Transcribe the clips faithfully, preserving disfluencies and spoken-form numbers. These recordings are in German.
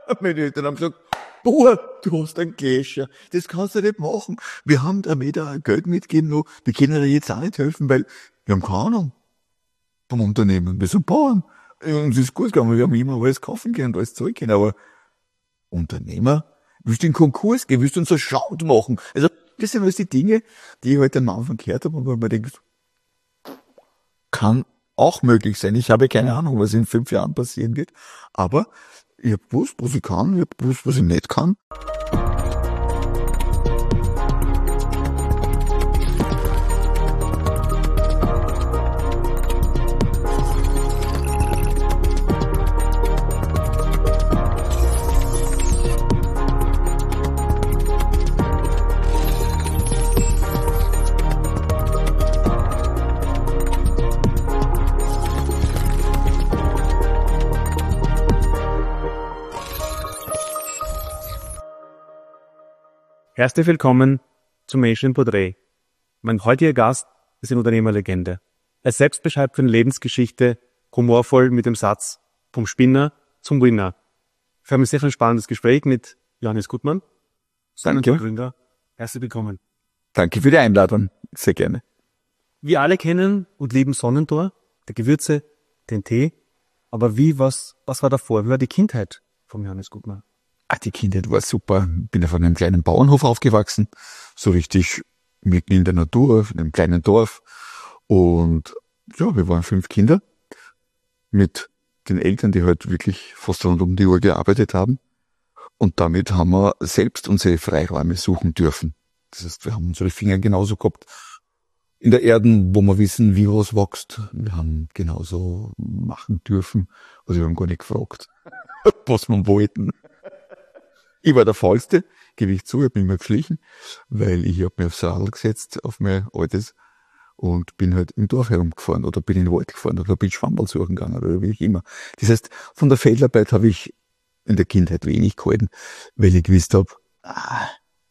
Meine Eltern haben gesagt, boah, du hast einen Gläscher, das kannst du nicht machen. Wir haben da wieder Geld mitgegeben, noch. Wir können dir jetzt auch nicht helfen, weil wir haben keine Ahnung vom Unternehmen. Wir sind Bauern. Uns ist gut gegangen, wir haben immer alles kaufen können, alles Zeug können, aber Unternehmer, willst du in Konkurs gehen, willst du uns so Schaut machen? Also, das sind alles die Dinge, die ich heute am Anfang gehört habe und wo ich mir denke, kann auch möglich sein. Ich habe keine Ahnung, was in fünf Jahren passieren wird, aber ich habe gewusst, was ich kann, ich habe gewusst, was ich nicht kann. Herzlich willkommen zum Menschen Porträt. Mein heutiger Gast ist eine Unternehmerlegende. Er selbst beschreibt seine Lebensgeschichte humorvoll mit dem Satz vom Spinner zum Winner. Wir haben ein sehr spannendes Gespräch mit Johannes Gutmann, Danke. Gründer. Herzlich willkommen. Danke für die Einladung. Sehr gerne. Wir alle kennen und lieben Sonnentor, der Gewürze, den Tee. Aber wie, was, was war davor? Wie war die Kindheit vom Johannes Gutmann? Ah, die Kindheit war super. Bin auf einem kleinen Bauernhof aufgewachsen, so richtig mitten in der Natur, in einem kleinen Dorf. Und ja, wir waren fünf Kinder mit den Eltern, die halt wirklich fast rund um die Uhr gearbeitet haben. Und damit haben wir selbst unsere Freiräume suchen dürfen. Das heißt, wir haben unsere Finger genauso gehabt in der Erde, wo wir wissen, wie was wächst. Wir haben genauso machen dürfen. Also wir haben gar nicht gefragt, was wir wollten. Ich war der Faulste, gebe ich zu, ich habe mich immer geschlichen, weil ich habe mich aufs Radl gesetzt, auf mein altes, und bin halt im Dorf herumgefahren oder bin in den Wald gefahren oder bin Schwammerl suchen gegangen oder wie ich immer. Das heißt, von der Feldarbeit habe ich in der Kindheit wenig gehalten, weil ich gewusst habe, ah,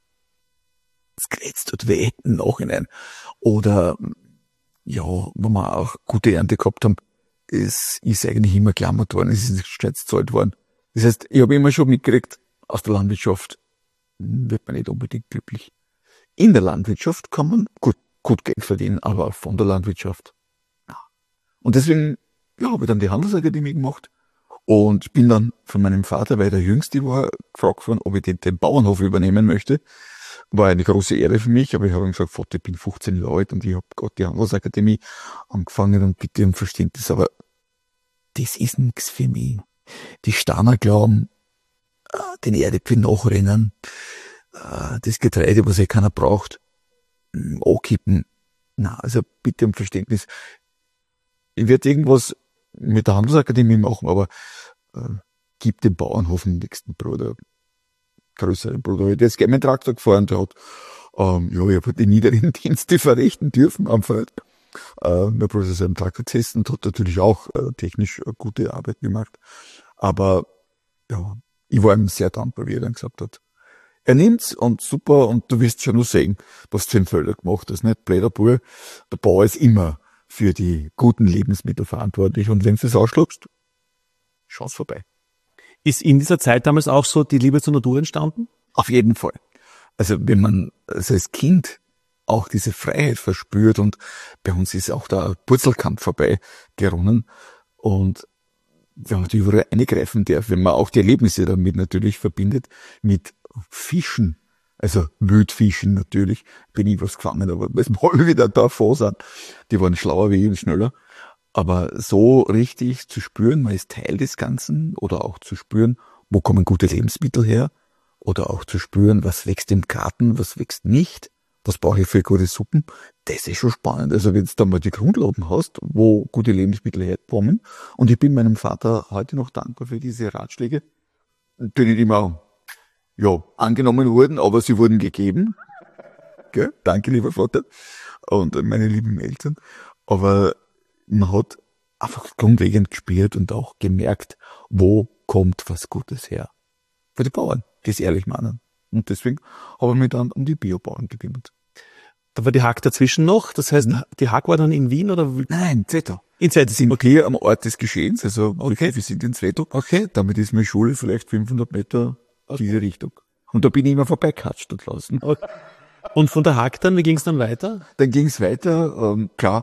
es grätzt dort weh im Nachhinein. Oder, ja, wenn wir auch gute Ernte gehabt haben, es ist eigentlich immer geklammert worden, es ist nicht stets gezahlt worden. Das heißt, ich habe immer schon mitgekriegt, aus der Landwirtschaft wird man nicht unbedingt glücklich. In der Landwirtschaft kann man gut, gut Geld verdienen, aber von der Landwirtschaft, ja. Und deswegen, ja, habe ich dann die Handelsakademie gemacht und bin dann von meinem Vater, weil der Jüngste war, gefragt worden, ob ich den, den Bauernhof übernehmen möchte. War eine große Ehre für mich, aber ich habe ihm gesagt, Vater, ich bin fünfzehn Jahre alt und ich habe gerade die Handelsakademie angefangen und bitte um Verständnis, aber das ist nichts für mich. Die Steiner glauben, den Erdäpfel nachrennen, das Getreide, was eh keiner braucht, ankippen. Na, also bitte um Verständnis. Ich werde irgendwas mit der Handelsakademie machen, aber äh, gib dem Bauernhof den nächsten Bruder, größeren Bruder. Der ist gerne mit dem Traktor gefahren, der hat, ähm, ja, ich habe die niederen Dienste verrichten dürfen am Feld. Äh, mein Bruder ist am Traktor gesessen und hat natürlich auch äh, technisch eine gute Arbeit gemacht. Aber, ja, ich war ihm sehr dankbar, wie er dann gesagt hat, er nimmt's und super, und du wirst schon nur sehen, was du für einen Felder gemacht hast, nicht? Blöder Bub, der Bauer ist immer für die guten Lebensmittel verantwortlich, und wenn du es ausschluckst, schau's vorbei. Ist in dieser Zeit damals auch so die Liebe zur Natur entstanden? Auf jeden Fall. Also wenn man also als Kind auch diese Freiheit verspürt, und bei uns ist auch der Purzelkampf vorbei geronnen, und wenn man die überall eingreifen darf, wenn man auch die Erlebnisse damit natürlich verbindet, mit Fischen, also Wildfischen natürlich, bin ich was gefangen, aber es mal wieder da vor sind. Die waren schlauer wie ich und schneller. Aber so richtig zu spüren, man ist Teil des Ganzen, oder auch zu spüren, wo kommen gute Lebensmittel her, oder auch zu spüren, was wächst im Garten, was wächst nicht, was brauche ich für gute Suppen, das ist schon spannend. Also wenn du da mal die Grundlagen hast, wo gute Lebensmittel herkommen, und ich bin meinem Vater heute noch dankbar für diese Ratschläge, die nicht immer, ja, angenommen wurden, aber sie wurden gegeben. Gell? Danke, lieber Vater, und meine lieben Eltern. Aber man hat einfach grundlegend gespürt und auch gemerkt, wo kommt was Gutes her. Für die Bauern, die es ehrlich meinen. Und deswegen habe ich mich dann um die Biobauern gekümmert. Da war die Haag dazwischen noch, das heißt, Mhm. die Haag war dann in Wien oder? wie- Nein, Zwettau. In Zeit. Wir sind okay am Ort des Geschehens, also Okay. wir sind in Zwettau. Okay. Damit ist meine Schule vielleicht fünfhundert Meter in diese Richtung. Und da bin ich immer vorbeikatscht dort draußen. Und von der Haag dann, wie ging es dann weiter? Dann ging es weiter, ähm, klar,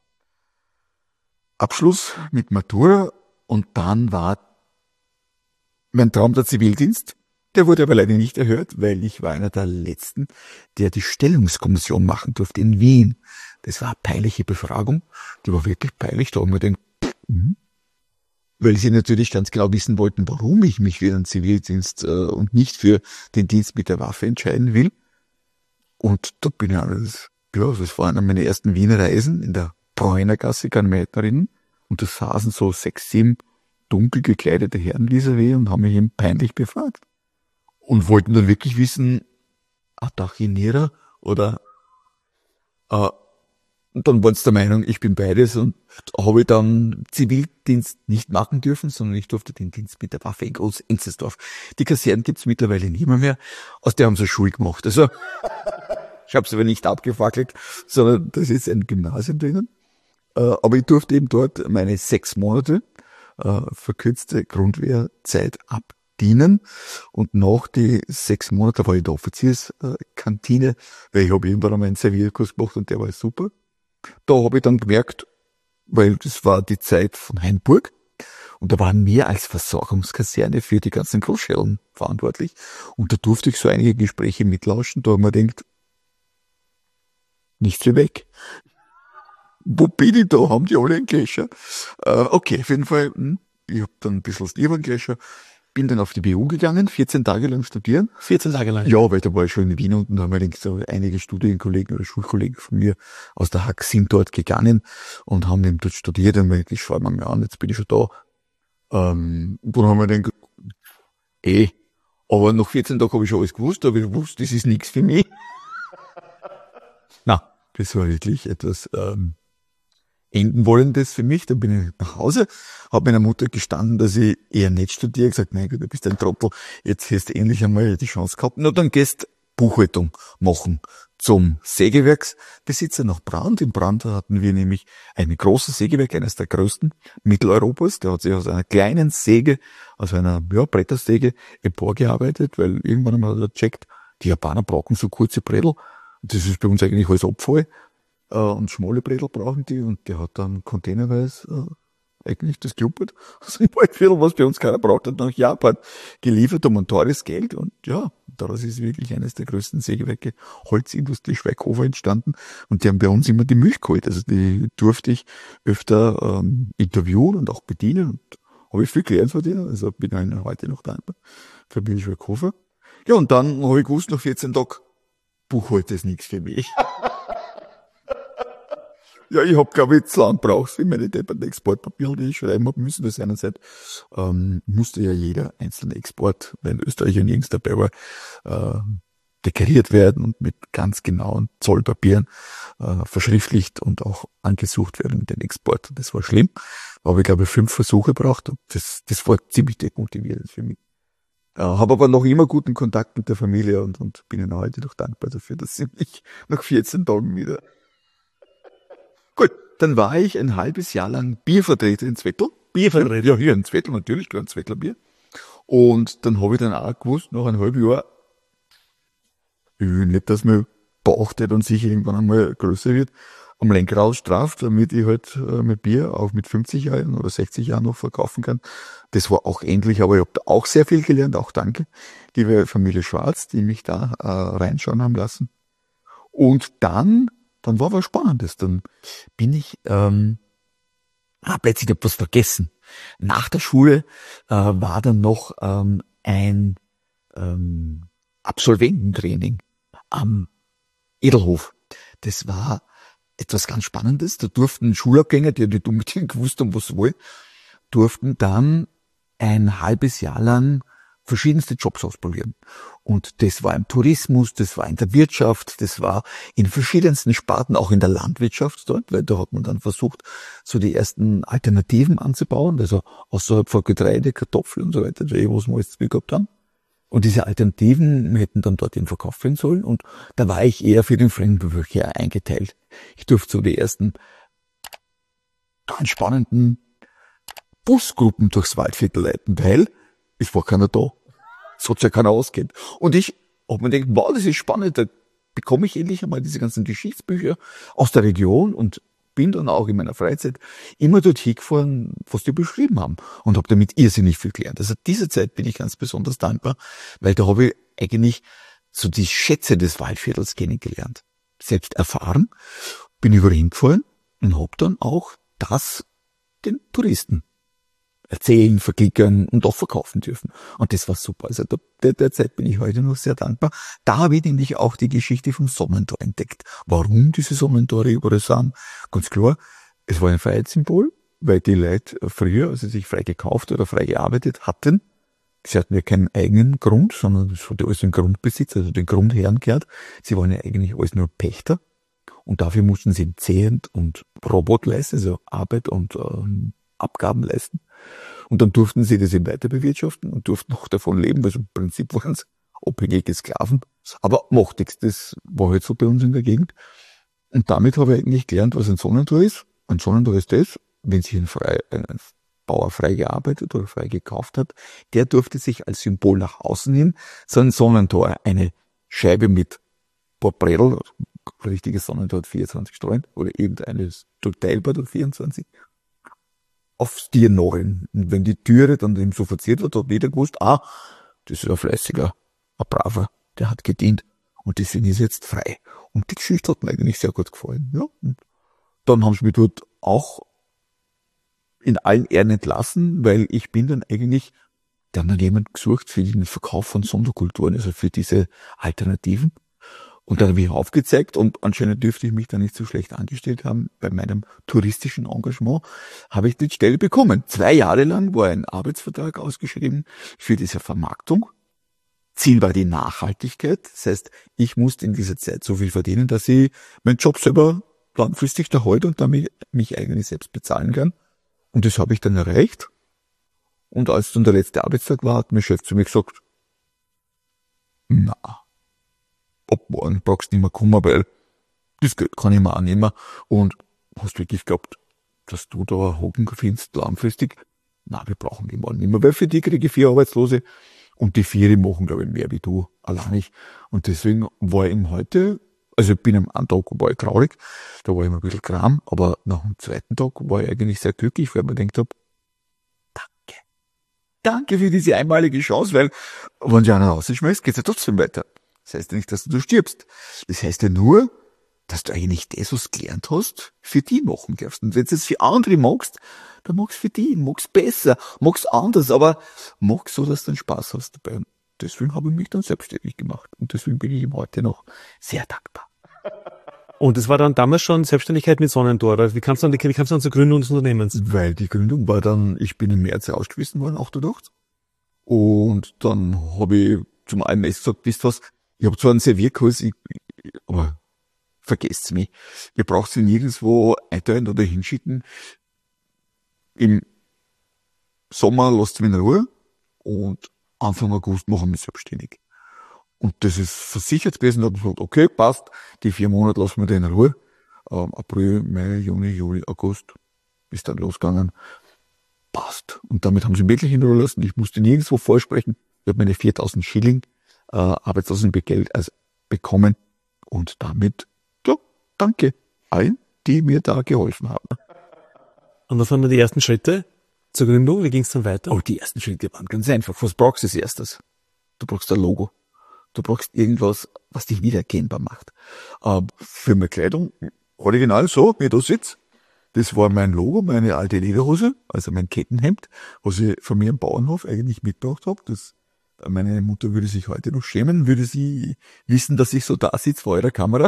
Abschluss mit Matura und dann war mein Traum der Zivildienst. Der wurde aber leider nicht erhört, weil ich war einer der Letzten, der die Stellungskommission machen durfte in Wien. Das war eine peinliche Befragung. Die war wirklich peinlich. Da haben wir gedacht, mhm. Weil sie natürlich ganz genau wissen wollten, warum ich mich für den Zivildienst äh, und nicht für den Dienst mit der Waffe entscheiden will. Und da bin ich alles, ja, das waren meine ersten Wiener Reisen in der Bräunergasse, kann ich mich erinnern. Und da saßen so sechs, sieben dunkel gekleidete Herren vis-à-vis und haben mich eben peinlich befragt. Und wollten dann wirklich wissen, Attachinierer oder äh, und dann waren sie der Meinung, ich bin beides und habe ich dann Zivildienst nicht machen dürfen, sondern ich durfte den Dienst mit der Waffe in Groß-Enzersdorf. Die Kasernen gibt's mittlerweile nicht mehr, mehr. Aus der haben sie Schule gemacht. Also ich habe es aber nicht abgefackelt, sondern das ist ein Gymnasium drinnen. Äh, aber ich durfte eben dort meine sechs Monate äh, verkürzte Grundwehrzeit abdienen. Und nach die sechs Monate war ich in der Offizierskantine, weil ich habe irgendwann einmal einen Servierkurs gemacht und der war super. Da habe ich dann gemerkt, weil das war die Zeit von Hainburg und da waren wir als Versorgungskaserne für die ganzen Großschellen verantwortlich und da durfte ich so einige Gespräche mitlauschen, da haben wir gedacht, nichts wie weg. Wo bin ich da? Haben die alle einen Kescher? Äh, okay, auf jeden Fall, hm, ich habe dann ein bisschen lieber einen Kescher, bin dann auf die B U gegangen, vierzehn Tage lang studieren. vierzehn Tage lang. Ja, weil da war ich schon in Wien und da haben wir so einige Studienkollegen oder Schulkollegen von mir aus der Hack sind dort gegangen und haben eben dort studiert und ich schaue mir mal an, jetzt bin ich schon da. Ähm, und dann haben wir dann eh, aber nach vierzehn Tagen habe ich schon alles gewusst, aber ich wusste, das ist nichts für mich. Na, das war wirklich etwas ähm, enden wollendes für mich. Dann bin ich nach Hause, habe meiner Mutter gestanden, dass ich eher nicht studiere, gesagt, mein Gott, du bist ein Trottel, jetzt hast du endlich einmal die Chance gehabt. Na, dann gehst Buchhaltung machen zum Sägewerksbesitzer nach Brand. In Brand hatten wir nämlich ein großes Sägewerk, eines der größten Mitteleuropas. Der hat sich aus einer kleinen Säge, aus einer ja, Brettersäge emporgearbeitet, weil irgendwann einmal hat er gecheckt, die Japaner brauchen so kurze Brettel. Das ist bei uns eigentlich alles Abfall. Äh, und schmale Brettel brauchen die. Und der hat dann containerweise äh, eigentlich das Klumpert, also im Waldviertel, was bei uns keiner braucht, hat nach Japan geliefert um ein teures Geld. Und ja, daraus ist wirklich eines der größten Sägewerke Holzindustrie Schweighofer entstanden. Und die haben bei uns immer die Milch geholt. Also die durfte ich öfter ähm, interviewen und auch bedienen. Und habe ich viel gelernt von denen. Also bin ich heute noch dankbar für Milch Schweighofer. Ja, und dann habe ich gewusst, nach vierzehn Tagen, Buchhalter ist nichts für mich. Ja, ich hab, glaube ich, zu lang gebraucht für meine depperten Exportpapiere, die ich schreiben hab müssen. Das einerseits ähm, musste ja jeder einzelne Export, wenn Österreich nirgends dabei war, äh, deklariert werden und mit ganz genauen Zollpapieren äh, verschriftlicht und auch angesucht werden mit den Export. Das war schlimm. Aber ich glaube, fünf Versuche braucht. Das, das war ziemlich demotivierend für mich. Äh, habe aber noch immer guten Kontakt mit der Familie und, und bin ihnen heute noch dankbar dafür, dass sie mich nach vierzehn Tagen wieder... Gut, dann war ich ein halbes Jahr lang Biervertreter in Zwettl. Biervertreter? Ja, hier in Zwettl, natürlich, klar, ein Zwettler Bier. Und dann habe ich dann auch gewusst, nach einem halben Jahr, ich will nicht, dass mein Bauch, der dann sicher irgendwann einmal größer wird, am Lenkrad straft, damit ich halt äh, mein Bier auch mit fünfzig Jahren oder sechzig Jahren noch verkaufen kann. Das war auch endlich, aber ich habe da auch sehr viel gelernt, auch danke, liebe Familie Schwarz, die mich da äh, reinschauen haben lassen. Und dann, dann war was Spannendes. Dann bin ich, ähm, ah, plötzlich hab ich was vergessen. Nach der Schule äh, war dann noch ähm, ein ähm, Absolvententraining am Edelhof. Das war etwas ganz Spannendes. Da durften Schulabgänger, die nicht unbedingt gewusst haben, was sie wollen, durften dann ein halbes Jahr lang verschiedenste Jobs ausprobieren. Und das war im Tourismus, das war in der Wirtschaft, das war in verschiedensten Sparten, auch in der Landwirtschaft dort, weil da hat man dann versucht, so die ersten Alternativen anzubauen, also außerhalb von Getreide, Kartoffeln und so weiter, was wir alles gehabt haben. Und diese Alternativen hätten dann dort in Verkauf werden sollen. Und da war ich eher für den Fremdenverkehr eingeteilt. Ich durfte so die ersten ganz spannenden Busgruppen durchs Waldviertel leiten, weil es war keiner da. Es hat sich ja keiner auskennt. Und ich hab mir gedacht, wow, das ist spannend. Da bekomme ich endlich einmal diese ganzen Geschichtsbücher aus der Region und bin dann auch in meiner Freizeit immer dort hingefahren, was die beschrieben haben und habe damit irrsinnig viel gelernt. Also diese Zeit bin ich ganz besonders dankbar, weil da habe ich eigentlich so die Schätze des Waldviertels kennengelernt. Selbst erfahren, bin überall hingefahren und habe dann auch das den Touristen erzählen, verklickern und auch verkaufen dürfen. Und das war super. Also der, der Zeit bin ich heute noch sehr dankbar. Da habe ich nämlich auch die Geschichte vom Sonnentor entdeckt. Warum diese Sonnentore überall sind? Ganz klar, es war ein Freiheitssymbol, weil die Leute früher, also sich frei gekauft oder frei gearbeitet hatten, sie hatten ja keinen eigenen Grund, sondern es hatte alles im Grundbesitz, also den Grundherren gehört. Sie waren ja eigentlich alles nur Pächter. Und dafür mussten sie Zehnt und Robot leisten, also Arbeit und ähm, Abgaben leisten. Und dann durften sie das eben weiter bewirtschaften und durften auch davon leben, weil so im Prinzip waren es abhängige Sklaven. Aber macht nichts, das war halt so bei uns in der Gegend. Und damit habe ich eigentlich gelernt, was ein Sonnentor ist. Ein Sonnentor ist das, wenn sich ein, frei, ein Bauer frei gearbeitet oder frei gekauft hat, der durfte sich als Symbol nach außen hin so ein Sonnentor, eine Scheibe mit Brädel, richtiges Sonnentor hat vierundzwanzig Strahlen oder irgendeines teilbar durch vierundzwanzig, aufs Tier nageln. Und wenn die Türe dann eben so verziert wird, hat jeder gewusst, ah, das ist ein fleißiger, ein braver, der hat gedient und deswegen ist jetzt frei. Und die Geschichte hat mir eigentlich sehr gut gefallen. Ja. Und dann haben sie mich dort auch in allen Ehren entlassen, weil ich bin dann eigentlich, da haben dann jemand gesucht für den Verkauf von Sonderkulturen, also für diese Alternativen. Und dann habe ich aufgezeigt und anscheinend dürfte ich mich da nicht so schlecht angestellt haben. Bei meinem touristischen Engagement habe ich die Stelle bekommen. Zwei Jahre lang war ein Arbeitsvertrag ausgeschrieben für diese Vermarktung. Ziel war die Nachhaltigkeit. Das heißt, ich musste in dieser Zeit so viel verdienen, dass ich meinen Job selber langfristig erhalte und damit mich eigentlich selbst bezahlen kann. Und das habe ich dann erreicht. Und als dann der letzte Arbeitstag war, hat mein Chef zu mir gesagt, na, ab morgen brauchst du nicht mehr kommen, weil das Geld kann ich mir annehmen. Und hast wirklich geglaubt, dass du da Hocken findest langfristig? Na, wir brauchen die morgen nicht mehr, weil für die kriege ich vier Arbeitslose und die vier machen, glaube ich, mehr wie du, allein nicht. Und deswegen war ich ihm heute, also ich bin am einen Tag war ich traurig, da war ich immer ein bisschen Kram, aber nach dem zweiten Tag war ich eigentlich sehr glücklich, weil ich mir gedacht habe, danke. Danke für diese einmalige Chance, weil wenn du einen rausschmeißt, geht's ja trotzdem weiter. Das heißt ja nicht, dass du stirbst. Das heißt ja nur, dass du eigentlich das, was du gelernt hast, für die machen darfst. Und wenn du es für andere magst, dann magst du für die, magst besser, magst anders, aber magst so, dass du einen Spaß hast dabei. Und deswegen habe ich mich dann selbstständig gemacht. Und deswegen bin ich ihm heute noch sehr dankbar. Und das war dann damals schon Selbstständigkeit mit Sonnentor, oder wie kamst du dann, wie kamst du dann zur Gründung des Unternehmens? Weil die Gründung war dann, ich bin im März ausgewiesen worden, achtundachtzig. Und dann habe ich zum einen gesagt, wisst ihr was, ich habe zwar einen Servierkurs, ich, aber vergesst's mich. Ihr braucht sie nirgendwo einteilen oder hinschicken. Im Sommer lasst mich in Ruhe und Anfang August machen wir selbstständig. Und das ist versichert gewesen. Da habe ich gesagt, okay, passt, die vier Monate lassen wir da in Ruhe. Ähm, April, Mai, Juni, Juli, August ist dann losgegangen. Passt. Und damit haben sie mich wirklich in Ruhe lassen. Ich musste nirgendwo vorsprechen. Ich habe meine viertausend Schilling äh, Arbeitslosengeld also bekommen. Und damit, ja, danke allen, die mir da geholfen haben. Und was waren dann die ersten Schritte zur Gründung? Wie ging es dann weiter? Oh, die ersten Schritte waren ganz einfach. Was brauchst du als erstes? Du brauchst ein Logo. Du brauchst irgendwas, was dich wiedererkennbar macht. Äh, für meine Kleidung, original so, wie ich da sitze, das war mein Logo, meine alte Lederhose, also mein Kettenhemd, was ich von mir am Bauernhof eigentlich mitgebracht habe. Das, meine Mutter würde sich heute noch schämen, würde sie wissen, dass ich so da sitze vor eurer Kamera.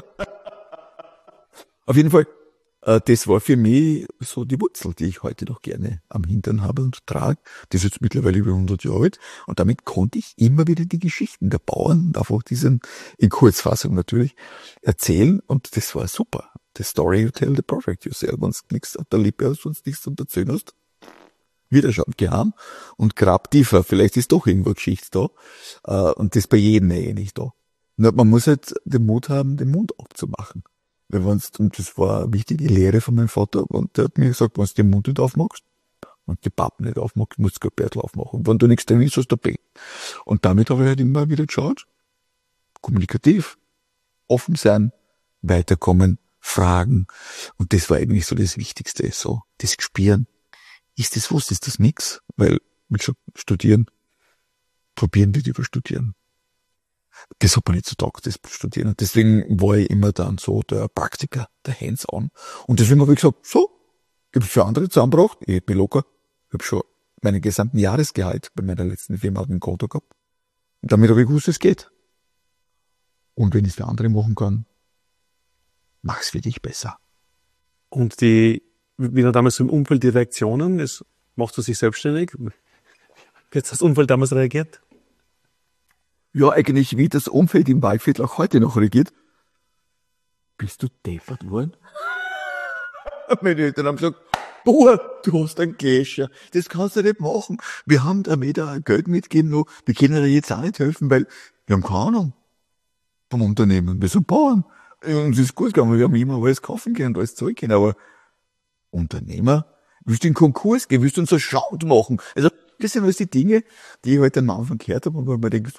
Auf jeden Fall, äh, das war für mich so die Wurzel, die ich heute noch gerne am Hintern habe und trage. Das ist jetzt mittlerweile über hundert Jahre alt. Und damit konnte ich immer wieder die Geschichten der Bauern, einfach diesen, in Kurzfassung natürlich, erzählen. Und das war super. The story you tell, the perfect yourself. Wenn du nichts auf der Lippe hast, wenn du nichts zu erzählen hast, Wieder schauen, geh heim und grab tiefer. Vielleicht ist doch irgendwo Geschichte da. Äh, und das bei jedem eh nicht da. Nur man muss halt den Mut haben, den Mund aufzumachen. Weil wenn's, und das war eine wichtige Lehre von meinem Vater, und der hat mir gesagt, wenn du den Mund nicht aufmachst, und die Pappen nicht aufmachst, musst du kein Bärtel aufmachen. Und wenn du nichts drin willst, hast du Pech. Und damit habe ich halt immer wieder geschaut, kommunikativ, offen sein, weiterkommen, fragen. Und das war eigentlich so das Wichtigste, so das Spüren. Ist das was? Ist das nix? Weil, wie gesagt, studieren, probieren nicht über studieren. Das hat mir nicht so taugt, das Studieren. Und deswegen war ich immer dann so der Praktiker, der Hands-on. Und deswegen habe ich gesagt, so, ich habe für andere zusammengebracht, ich bin locker, ich habe schon meinen gesamten Jahresgehalt bei meiner letzten Firma auf dem Konto gehabt. Und damit habe ich gewusst, es geht. Und wenn ich es für andere machen kann, mach's für dich besser. Und die, wie war damals so im Umfeld die Reaktionen? Es machst du sich selbstständig? Wie hat das Umfeld damals reagiert? Ja, eigentlich wie das Umfeld im Waldviertel auch heute noch reagiert. Bist du deppert worden? Meine Eltern haben gesagt, boah, du hast einen Gläscher, das kannst du nicht machen. Wir haben da wieder Geld mitgeben noch, wir können dir jetzt auch nicht helfen, weil wir haben keine Ahnung vom Unternehmen. Wir sind Bauern. Uns ist gut gegangen, wir haben immer alles kaufen können und alles zahlen können, aber Unternehmer, willst du in Konkurs gehen, willst du uns so Schaut machen? Also, das sind alles die Dinge, die ich halt am Anfang gehört habe und wo ich mir denke,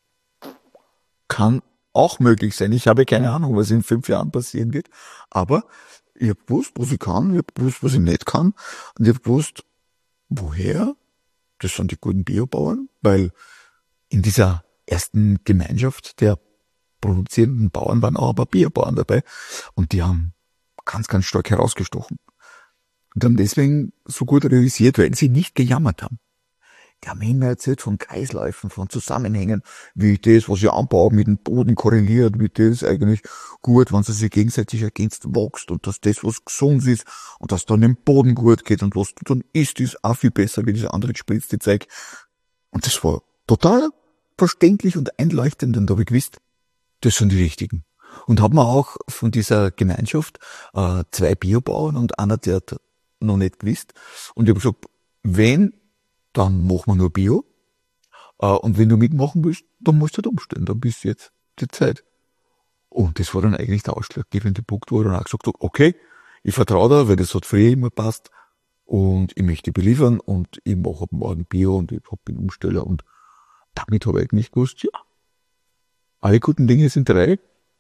kann auch möglich sein. Ich habe keine Ahnung, was in fünf Jahren passieren wird, aber ich habe gewusst, was ich kann, ich habe gewusst, was ich nicht kann und ich habe gewusst, woher? Das sind die guten Biobauern, weil in dieser ersten Gemeinschaft der produzierenden Bauern waren auch ein paar Biobauern dabei und die haben ganz, ganz stark herausgestochen und haben deswegen so gut realisiert, weil sie nicht gejammert haben. Die haben immer erzählt von Kreisläufen, von Zusammenhängen, wie das, was ich anbaue, mit dem Boden korreliert, wie das eigentlich gut, wenn sie sich gegenseitig ergänzt, wächst und dass das, was gesund ist und dass dann im Boden gut geht und was du dann isst, ist auch viel besser wie diese andere gespritzte Zeug. Und das war total verständlich und einleuchtend und da habe ich gewusst, das sind die Richtigen. Und haben wir auch von dieser Gemeinschaft äh, zwei Biobauern und einer, der hat noch nicht gewusst. Und ich habe gesagt, wenn, dann machen wir nur Bio. Äh, und wenn du mitmachen willst, dann musst du halt umstellen. Dann bist du jetzt die Zeit. Und das war dann eigentlich der ausschlaggebende Punkt, wo ich dann auch gesagt habe, okay, ich vertraue da, weil das hat früher immer passt. Und ich möchte beliefern und ich mache ab morgen Bio und ich bin Umsteller. Und damit habe ich eigentlich gewusst, ja, alle guten Dinge sind drei.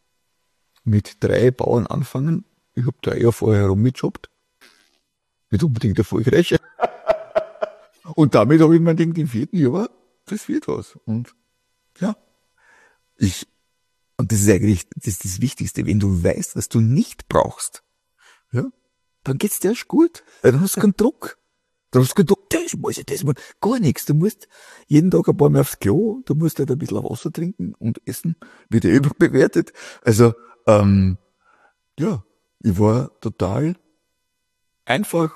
Mit drei Bauern anfangen. Ich habe drei Jahre vorher rumgejobbt. Nicht unbedingt erfolgreich. Und damit habe ich mir gedacht, im vierten Jahr, das wird was. Und ja, ich, und das ist eigentlich das, ist das Wichtigste, wenn du weißt, was du nicht brauchst, ja, dann geht's dir erst gut. Dann hast du keinen Druck. Dann hast du keinen Druck, das muss ich, das muss gar nichts. Du musst jeden Tag ein paar Mal aufs Klo, du musst halt ein bisschen Wasser trinken und essen, wird ja überbewertet. Also, ähm, ja, ich war total einfach,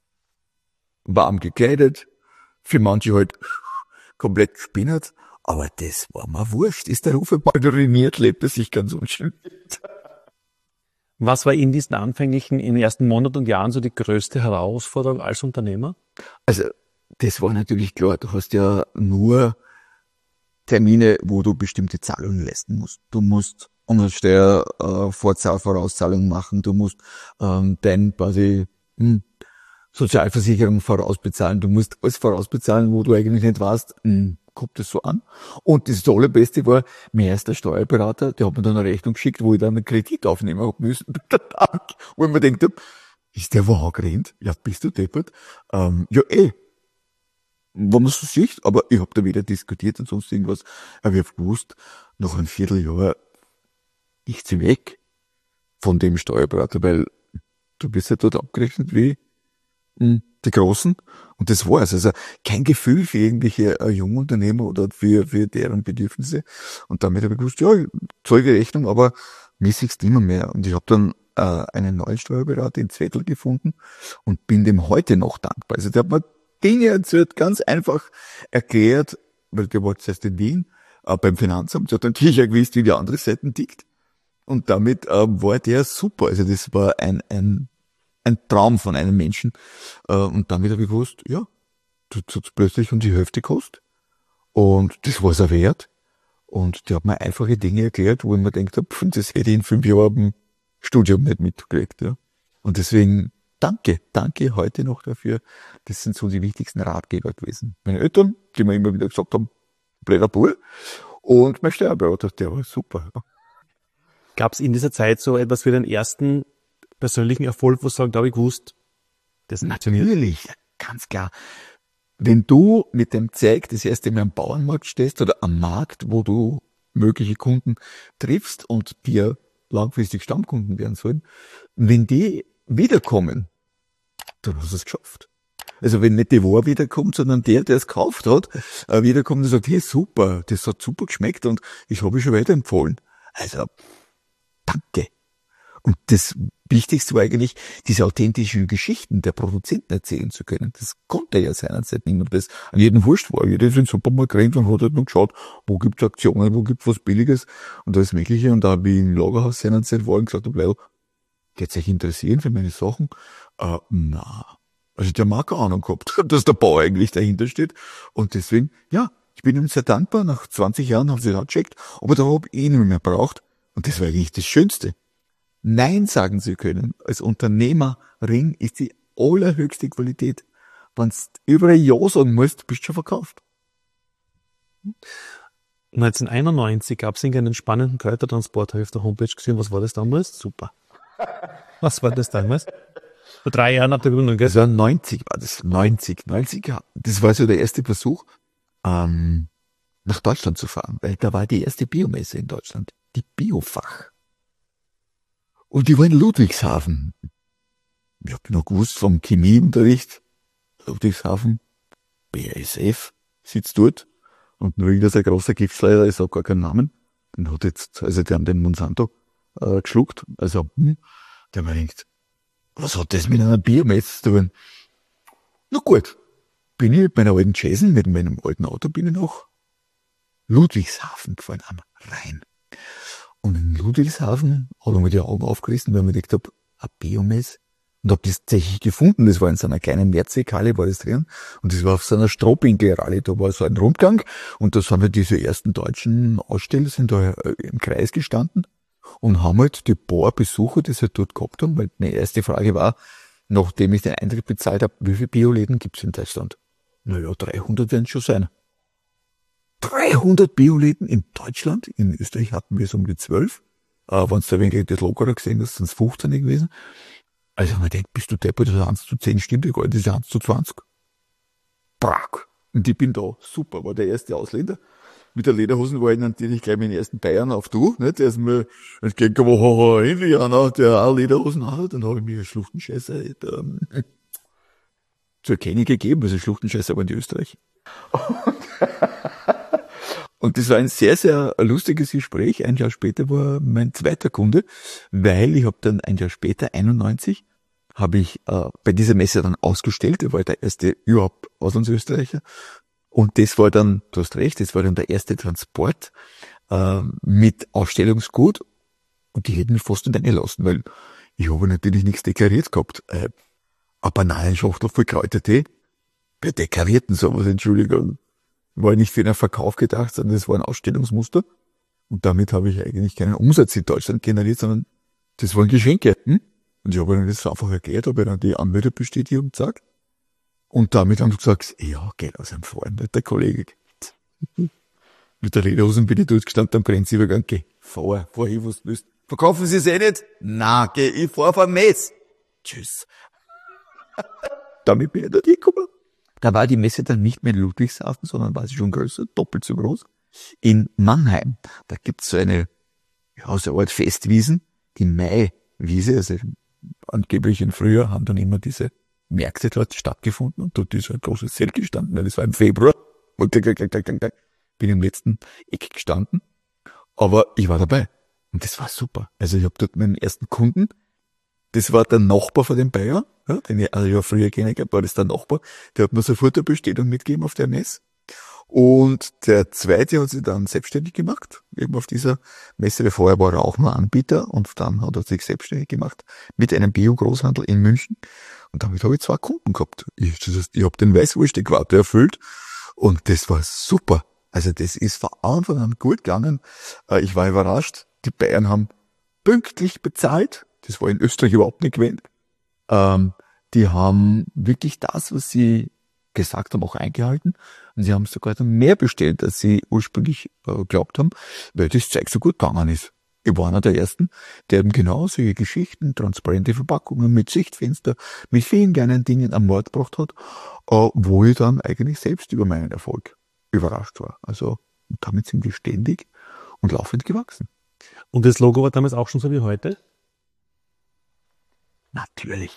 warm gekleidet, für manche halt komplett gespinnert, aber das war mir wurscht. Ist der Rufe mal ruiniert, lebt er sich ganz unschön. Was war in diesen anfänglichen, in den ersten Monaten und Jahren so die größte Herausforderung als Unternehmer? Also, das war natürlich klar. Du hast ja nur Termine, wo du bestimmte Zahlungen leisten musst. Du musst Umsatzsteuer, äh, Vorzahl, Vorauszahlung machen. Du musst ähm, dein quasi hm, Sozialversicherung vorausbezahlen. Du musst alles vorausbezahlen, wo du eigentlich nicht weißt, hm, kommt das so an? Und das Allerbeste war, mein erster Steuerberater, der hat mir dann eine Rechnung geschickt, wo ich dann einen Kredit aufnehmen habe müssen. Wo ich mir gedacht habe, ist der wo angerannt? Ja, bist du deppert? Ähm, ja, eh. Wenn man so sieht, aber ich habe da weder diskutiert und sonst irgendwas. Aber ich habe gewusst, nach einem Vierteljahr ist sie weg von dem Steuerberater, weil du bist ja dort abgerechnet wie mh, die Großen. Und das war's. Also kein Gefühl für irgendwelche äh, Jungunternehmer oder für, für deren Bedürfnisse. Und damit habe ich gewusst, ja, ich zahle die Rechnung, aber mir siehst immer mehr. Und ich habe dann äh, einen neuen Steuerberater in Zwettl gefunden und bin dem heute noch dankbar. Also der hat mir Dinge erzählt, ganz einfach erklärt, weil der war zuerst in Wien, äh, beim Finanzamt, der hat natürlich auch gewusst, wie die andere Seite tickt. Und damit äh, war der super. Also das war ein, ein, ein Traum von einem Menschen. Äh, und damit habe ich gewusst, ja, das hat plötzlich um die Hälfte gekostet. Und das war's auch wert. Und die hat mir einfache Dinge erklärt, wo ich mir gedacht habe, pf, das hätte ich in fünf Jahren im Studium nicht mitgekriegt. Ja. Und deswegen danke, danke heute noch dafür. Das sind so die wichtigsten Ratgeber gewesen. Meine Eltern, die mir immer wieder gesagt haben, blöder Bub. Und mein Steuerberater, der war super. Gab es in dieser Zeit so etwas für den ersten persönlichen Erfolg, wo du sagst, da habe ich gewusst, das funktioniert? Natürlich, ganz klar. Wenn du mit dem Zeug das erste Mal am Bauernmarkt stehst oder am Markt, wo du mögliche Kunden triffst und dir langfristig Stammkunden werden sollen, wenn die wiederkommen, dann hast du es geschafft. Also wenn nicht die Ware wiederkommt, sondern der, der es gekauft hat, äh, wiederkommt und sagt, hey, super, das hat super geschmeckt und ich habe es schon weiterempfohlen. Also, danke. Und das Wichtigste war eigentlich, diese authentischen Geschichten der Produzenten erzählen zu können. Das konnte ja seinerzeit niemand. Das an jedem wurscht war. Jeder ist in den Supermarkt gerannt und hat halt nur geschaut, wo gibt's Aktionen, wo gibt's was Billiges und alles Mögliche. Und da habe ich im Lagerhaus seinerzeit war und gesagt, Leute, geht's euch interessieren für meine Sachen? Äh, na. Also der mag keine Ahnung gehabt, dass der Bauer eigentlich dahinter steht. Und deswegen, ja, ich bin ihm sehr dankbar. Nach zwanzig Jahren haben sie das gecheckt, aber da habe ich ihn nicht mehr braucht. Und das war eigentlich das Schönste. Nein sagen zu können als Unternehmerin ist die allerhöchste Qualität. Wenn du überall Ja sagen musst, bist du schon verkauft. neunzehnhunderteinundneunzig gab es einen spannenden Kräutertransport, habe ich auf der Homepage gesehen. Was war das damals? Super. Was war das damals? Vor drei Jahren ab der Gründung, gell? Das war neunzig, war das neunzig, neunzig, ja. Das war so der erste Versuch, ähm, nach Deutschland zu fahren, weil da war die erste Biomesse in Deutschland, die Biofach. Und die war in Ludwigshafen. Ich habe noch gewusst vom Chemieunterricht, Ludwigshafen, B A S F sitzt dort und nur irgendein großer Giftschleier, ich sag gar keinen Namen, den hat jetzt, also die haben den Monsanto äh, geschluckt, also hm, der mir denkt, was hat das mit einer Biomesse zu tun? Na gut, bin ich mit meiner alten Jason, mit meinem alten Auto, bin ich nach Ludwigshafen gefahren, am Rhein. Und in Ludwigshafen habe ich mir die Augen aufgerissen, weil ich mir gedacht habe, eine Biomesse. Und habe das tatsächlich gefunden. Das war in so einer kleinen Mehrzweckhalle, war das drin. Und das war auf so einer Strohbinkelrallye. Da war so ein Rundgang. Und da sind wir diese ersten deutschen Aussteller, sind da im Kreis gestanden und haben halt die paar Besucher, die sie dort gehabt haben, weil meine erste Frage war, nachdem ich den Eintritt bezahlt habe, wie viele Bioläden gibt's in Deutschland? Naja, dreihundert werden es schon sein. dreihundert Bioläden in Deutschland, in Österreich hatten wir so um die zwölf. Äh, wenn du da wenig das lockerer gesehen hast, sind es fünfzehn gewesen. Also man denkt, bist du deppert, das ist eins zu zehn stimmt, das ist eins zu zwanzig. Prag. Und ich bin da, super, war der erste Ausländer. Mit der Lederhosen war ich natürlich gleich mit den ersten Bayern auf du, nicht? Der ist mir entgegengekommen, haha, endlich einer, der auch Lederhosen hat. Dann habe ich mir Schluchtenscheiße ähm, zu erkennen gegeben, also Schluchtenscheiße waren die Österreich. Und das war ein sehr, sehr lustiges Gespräch. Ein Jahr später war mein zweiter Kunde, weil ich habe dann ein Jahr später, einundneunzig, habe ich äh, bei dieser Messe dann ausgestellt. Er war der erste überhaupt Auslandsösterreicher. Und das war dann, du hast recht, das war dann der erste Transport äh, mit Ausstellungsgut. Und die hätten mich fast nicht reinlassen, weil ich habe natürlich nichts deklariert gehabt. Äh, eine Bananenschachtel voll Kräutertee. Wer deklarierten sowas, Entschuldigung. War nicht für den Verkauf gedacht, sondern das war ein Ausstellungsmuster. Und damit habe ich eigentlich keinen Umsatz in Deutschland generiert, sondern das waren Geschenke. Hm? Und ich habe dann das einfach erklärt, habe dann die Anmeldebestätigung gesagt. Und damit haben sie gesagt, ja, geht aus einem Freund, der Kollege. Mit der Lederhosen bin ich dort gestanden am Grenzübergang. Geh, fahr, fahr hin, was du willst. Verkaufen Sie es eh nicht? Na, geh, ich fahr auf ein Mess. Tschüss. Damit bin ich da gekommen. Da war die Messe dann nicht mehr in Ludwigshafen, sondern war sie schon größer, doppelt so groß. In Mannheim, da gibt's so eine, ja, so eine Art Festwiesen, die Maiwiese, also angeblich im Frühjahr haben dann immer diese Märkte dort stattgefunden und dort ist ein großes Zelt gestanden, das war im Februar, und bin im letzten Eck gestanden, aber ich war dabei und das war super. Also ich habe dort meinen ersten Kunden, das war der Nachbar von dem Bayer, ja, den ich also ja früher kennengelernt habe, war das der Nachbar, der hat mir sofort eine Bestätigung mitgegeben auf der Messe. Und der zweite hat sich dann selbstständig gemacht, eben auf dieser Messe, weil vorher war er auch nur Anbieter und dann hat er sich selbstständig gemacht mit einem Bio-Großhandel in München. Und damit habe ich zwei Kunden gehabt. Ich, das heißt, ich habe den Weißwurst-Äquator erfüllt und das war super. Also das ist von Anfang an gut gegangen. Ich war überrascht. Die Bayern haben pünktlich bezahlt. Das war in Österreich überhaupt nicht gewöhnt. Ähm, die haben wirklich das, was sie gesagt haben, auch eingehalten. Und sie haben sogar dann mehr bestellt, als sie ursprünglich äh, geglaubt haben, weil das Zeug so gut gegangen ist. Ich war einer der Ersten, der eben genau solche Geschichten, transparente Verpackungen mit Sichtfenster, mit vielen kleinen Dingen am Markt gebracht hat, äh, wo ich dann eigentlich selbst über meinen Erfolg überrascht war. Also damit sind wir ständig und laufend gewachsen. Und das Logo war damals auch schon so wie heute? Natürlich.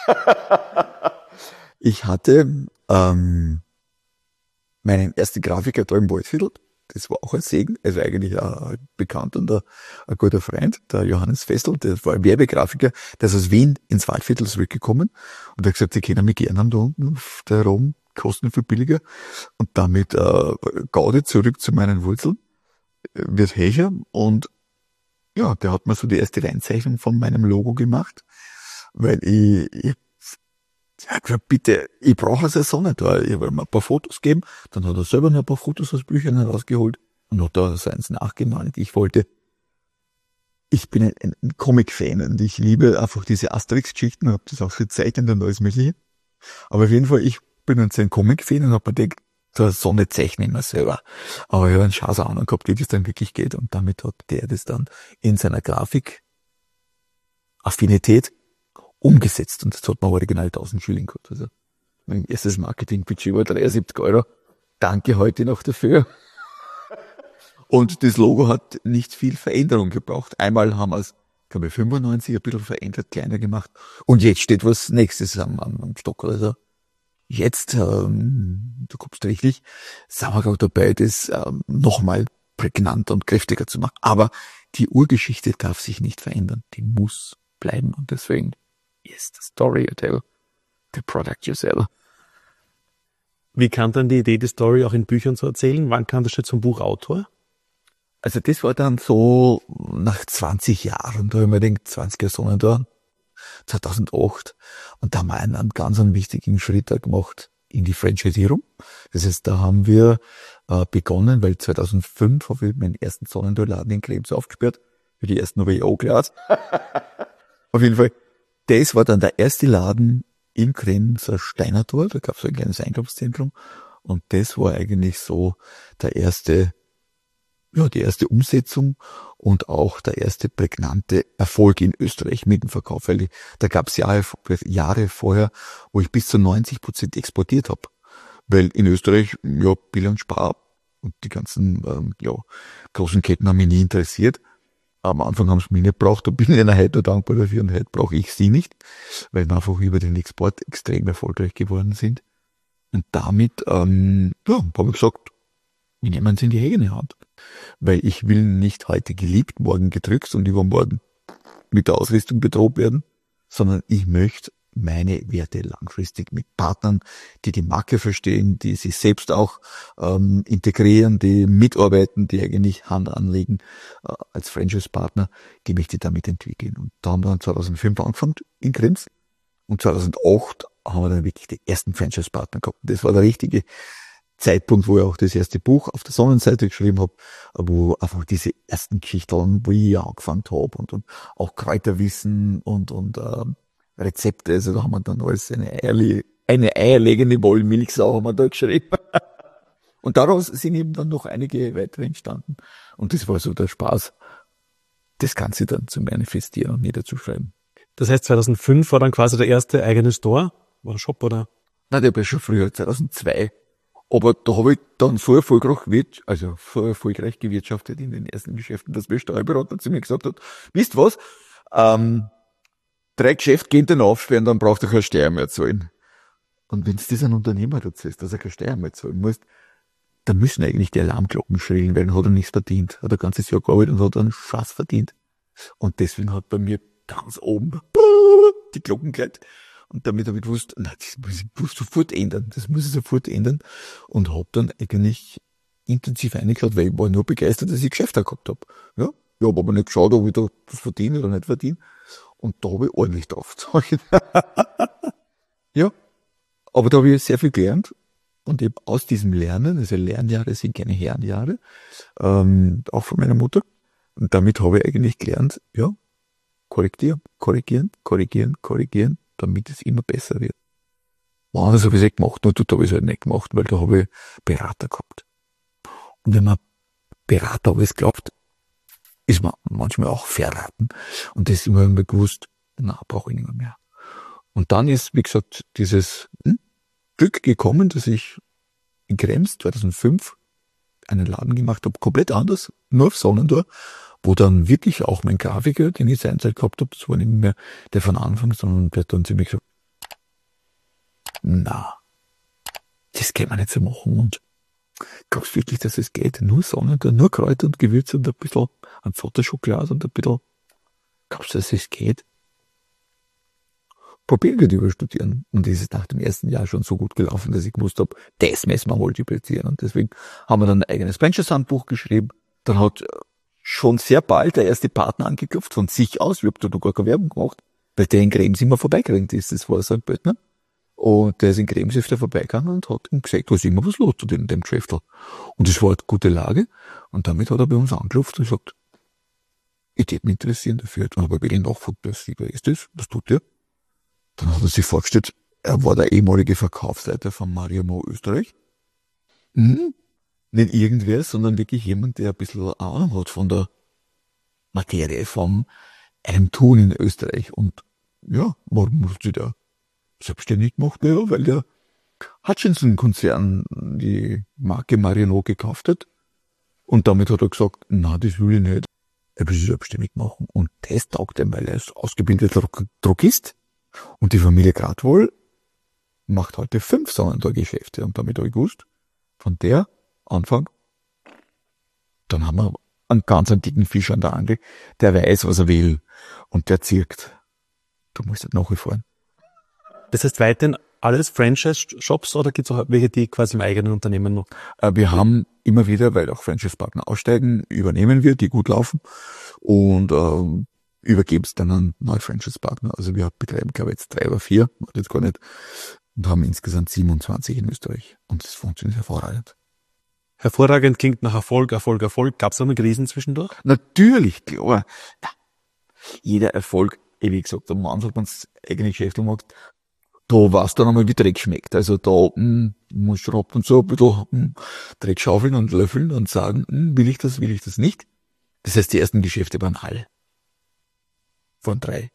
Ich hatte ähm, meinen ersten Grafiker da im Waldviertel. Das war auch ein Segen, also eigentlich ein Bekannter und ein, ein guter Freund, der Johannes Fessel, der war ein Werbegrafiker, der ist aus Wien ins Waldviertel zurückgekommen und hat gesagt, sie kennen mich gerne da unten auf der Rom, kosten viel billiger. Und damit äh, Gaudi zurück zu meinen Wurzeln, äh, wird Hecher und ja, der hat mir so die erste Reinzeichnung von meinem Logo gemacht, weil ich, ich er hat gesagt, bitte, ich brauche eine Saison nicht, weil ich will mir ein paar Fotos geben. Dann hat er selber noch ein paar Fotos aus Büchern herausgeholt und hat da so eins nachgemalt. Ich wollte, ich bin ein, ein Comic-Fan und ich liebe einfach diese Asterix-Geschichten, habe das auch gezeichnet und alles mögliche. Aber auf jeden Fall, ich bin ein, so ein Comic-Fan und habe mir gedacht, so Sonne zeichne ich mir selber. Aber ich habe einen Scheiß Ahnung gehabt, wie das dann wirklich geht und damit hat der das dann in seiner Grafik-Affinität umgesetzt und das hat man original tausend Schilling gekostet. Also mein erstes Marketing-Budget war dreiundsiebzig Euro. Danke heute noch dafür. Und das Logo hat nicht viel Veränderung gebraucht. Einmal haben wir es, glaube ich, fünfundneunzig ein bisschen verändert, kleiner gemacht. Und jetzt steht was Nächstes am, am, am Stock. Also jetzt, ähm, du kommst richtig, sind wir gerade dabei, das ähm, nochmal prägnanter und kräftiger zu machen. Aber die Urgeschichte darf sich nicht verändern. Die muss bleiben und deswegen is the story you tell, the product you sell. Wie kam dann die Idee, die Story auch in Büchern zu erzählen? Wann kam das schon zum Buchautor? Also das war dann so nach zwanzig Jahren, da habe ich mir gedacht, zwanziger Sonnen da, zweitausendacht. Und da haben wir einen, einen ganz einen wichtigen Schritt da gemacht in die Franchisierung. Das heißt, da haben wir äh, begonnen, weil zweitausendfünf habe ich meinen ersten Sonnentor-Laden in Krems aufgesperrt. Für die ersten habe ich auch gehört. Auf jeden Fall. Das war dann der erste Laden in Kremser Steinertor, da gab es so ein kleines Einkaufszentrum und das war eigentlich so der erste, ja, die erste Umsetzung und auch der erste prägnante Erfolg in Österreich mit dem Verkauf, weil da gab es Jahre, Jahre vorher, wo ich bis zu neunzig Prozent exportiert habe, weil in Österreich, ja, Bill und Spar und die ganzen, ähm, ja, großen Ketten haben mich nie interessiert. Am Anfang haben sie mich nicht gebraucht, da bin ich ihnen heute dankbar dafür und heute brauche ich sie nicht, weil wir einfach über den Export extrem erfolgreich geworden sind. Und damit, ähm, ja, habe ich gesagt, wir nehmen es in die eigene Hand. Weil ich will nicht heute geliebt, morgen gedrückt und übermorgen mit der Ausrüstung bedroht werden, sondern ich möchte meine Werte langfristig mit Partnern, die die Marke verstehen, die sich selbst auch ähm, integrieren, die mitarbeiten, die eigentlich Hand anlegen äh, als Franchise-Partner, die möchte ich damit entwickeln. Und da haben wir dann zweitausendfünf angefangen in Krems und zweitausendacht haben wir dann wirklich die ersten Franchise-Partner gehabt. Das war der richtige Zeitpunkt, wo ich auch das erste Buch auf der Sonnenseite geschrieben habe, wo einfach diese ersten Geschichten, wo ich angefangen habe und, und auch Kräuterwissen und und ähm, Rezepte, also da haben wir dann alles eine, eierle eine eierlegende Wollmilchsau haben wir da geschrieben. Und daraus sind eben dann noch einige weitere entstanden. Und das war so der Spaß, das Ganze dann zu manifestieren und niederzuschreiben. Das heißt, zweitausendfünf war dann quasi der erste eigene Store? War ein Shop, oder? Nein, der war schon früher, zweitausendzwei. Aber da habe ich dann so erfolgreich, also so erfolgreich gewirtschaftet in den ersten Geschäften, dass mein Steuerberater zu mir gesagt hat, wisst was, ähm, drei Geschäfte gehen dann aufsperren, dann braucht er keine Steuer mehr zahlen. Und wenn du das ein Unternehmer erzählst, dass er keine Steuer mehr zahlen muss, dann müssen eigentlich die Alarmglocken schrillen, weil dann hat er nichts verdient. Hat ein ganzes Jahr gearbeitet und hat einen Schatz verdient. Und deswegen hat bei mir ganz oben die Glocken geläutet. Und damit habe ich gewusst, na, das muss ich muss sofort ändern. Das muss ich sofort ändern. Und habe dann eigentlich intensiv eingeschaut, weil ich war nur begeistert, dass ich Geschäfte gehabt habe. Ja, ich habe aber nicht geschaut, ob ich da das verdiene oder nicht verdiene. Und da habe ich ordentlich drauf gezahlt. Ja, aber da habe ich sehr viel gelernt. Und eben aus diesem Lernen, also Lernjahre sind keine Herrenjahre, ähm, auch von meiner Mutter. Und damit habe ich eigentlich gelernt, ja, korrigieren, korrigieren, korrigieren, korrigieren, damit es immer besser wird. Woanders habe ich es nicht gemacht, nur dort habe ich es halt nicht gemacht, weil da habe ich Berater gehabt. Und wenn man Berater alles glaubt, ist man manchmal auch verraten. Und das ist immer immer gewusst, na, brauche ich nicht mehr. Und dann ist, wie gesagt, dieses hm, Glück gekommen, dass ich in Krems zweitausendfünf einen Laden gemacht habe, komplett anders, nur auf Sonnentor, wo dann wirklich auch mein Grafiker, den ich seinerzeit gehabt habe, das war nicht mehr der von Anfang, sondern der hat dann zu mir gesagt, na, das kann man nicht so machen. Und glaubst du wirklich, dass es geht? Nur Sonnentor, nur Kräuter und Gewürze und ein bisschen an Schokolade und ein bisschen, glaubst du, dass es geht? Probieren wir überstudieren. Und das ist nach dem ersten Jahr schon so gut gelaufen, dass ich gewusst habe, das müssen wir multiplizieren. Und deswegen haben wir dann ein eigenes Franchise-Handbuch geschrieben. Dann hat schon sehr bald der erste Partner angeklopft von sich aus. Ich habe da noch gar keine Werbung gemacht, weil der in Krems immer vorbeigerannt ist. Das war so ein Böttner. Und der ist in Krems öfter vorbeigegangen und hat ihm gesagt, da ist immer was los zu dem, dem Geschäftel. Und das war eine gute Lage. Und damit hat er bei uns angeklopft und gesagt, ich würde mich interessieren dafür. Dann habe ich wirklich nachgefragt, wer ist das? Was tut der? Dann hat er sich vorgestellt, er war der ehemalige Verkaufsleiter von Mario Mo Österreich. Hm? Nicht irgendwer, sondern wirklich jemand, der ein bisschen Ahnung hat von der Materie, von einem Tun in Österreich. Und ja, warum musste der selbstständig gemacht? Ja, weil der Hutchinson-Konzern die Marke Marionneau gekauft hat. Und damit hat er gesagt, na, das will ich nicht. Er will sich selbstständig machen. Und das taugt ihm, weil er ist ausgebildeter Drogist. Und die Familie Gradwohl macht heute fünf Sonnentor-Geschäfte. Und damit habe ich gewusst, von der Anfang, dann haben wir einen ganz dicken Fisch an der Angel, der weiß, was er will. Und der zirkt. Du musst nicht nachfahren. Das heißt weiterhin alles Franchise-Shops oder gibt es auch welche, die quasi im eigenen Unternehmen noch? Wir haben immer wieder, weil auch Franchise-Partner aussteigen, übernehmen wir, die gut laufen. Und äh, übergeben es dann an neue Franchise-Partner. Also wir betreiben, glaube ich, jetzt drei oder vier, jetzt gar nicht, und haben insgesamt siebenundzwanzig in Österreich. Und das funktioniert hervorragend. Hervorragend klingt nach Erfolg, Erfolg, Erfolg. Gab es noch eine Krisen zwischendurch? Natürlich, klar. Jeder Erfolg, wie gesagt, am Anfang, wenn du das eigene Geschäft machst, da weißt du dann einmal, wie Dreck schmeckt. Also da mh, musst du ab und zu ein bisschen mh, Dreck schaufeln und löffeln und sagen, mh, will ich das, will ich das nicht. Das heißt, die ersten Geschäfte waren alle. Von drei.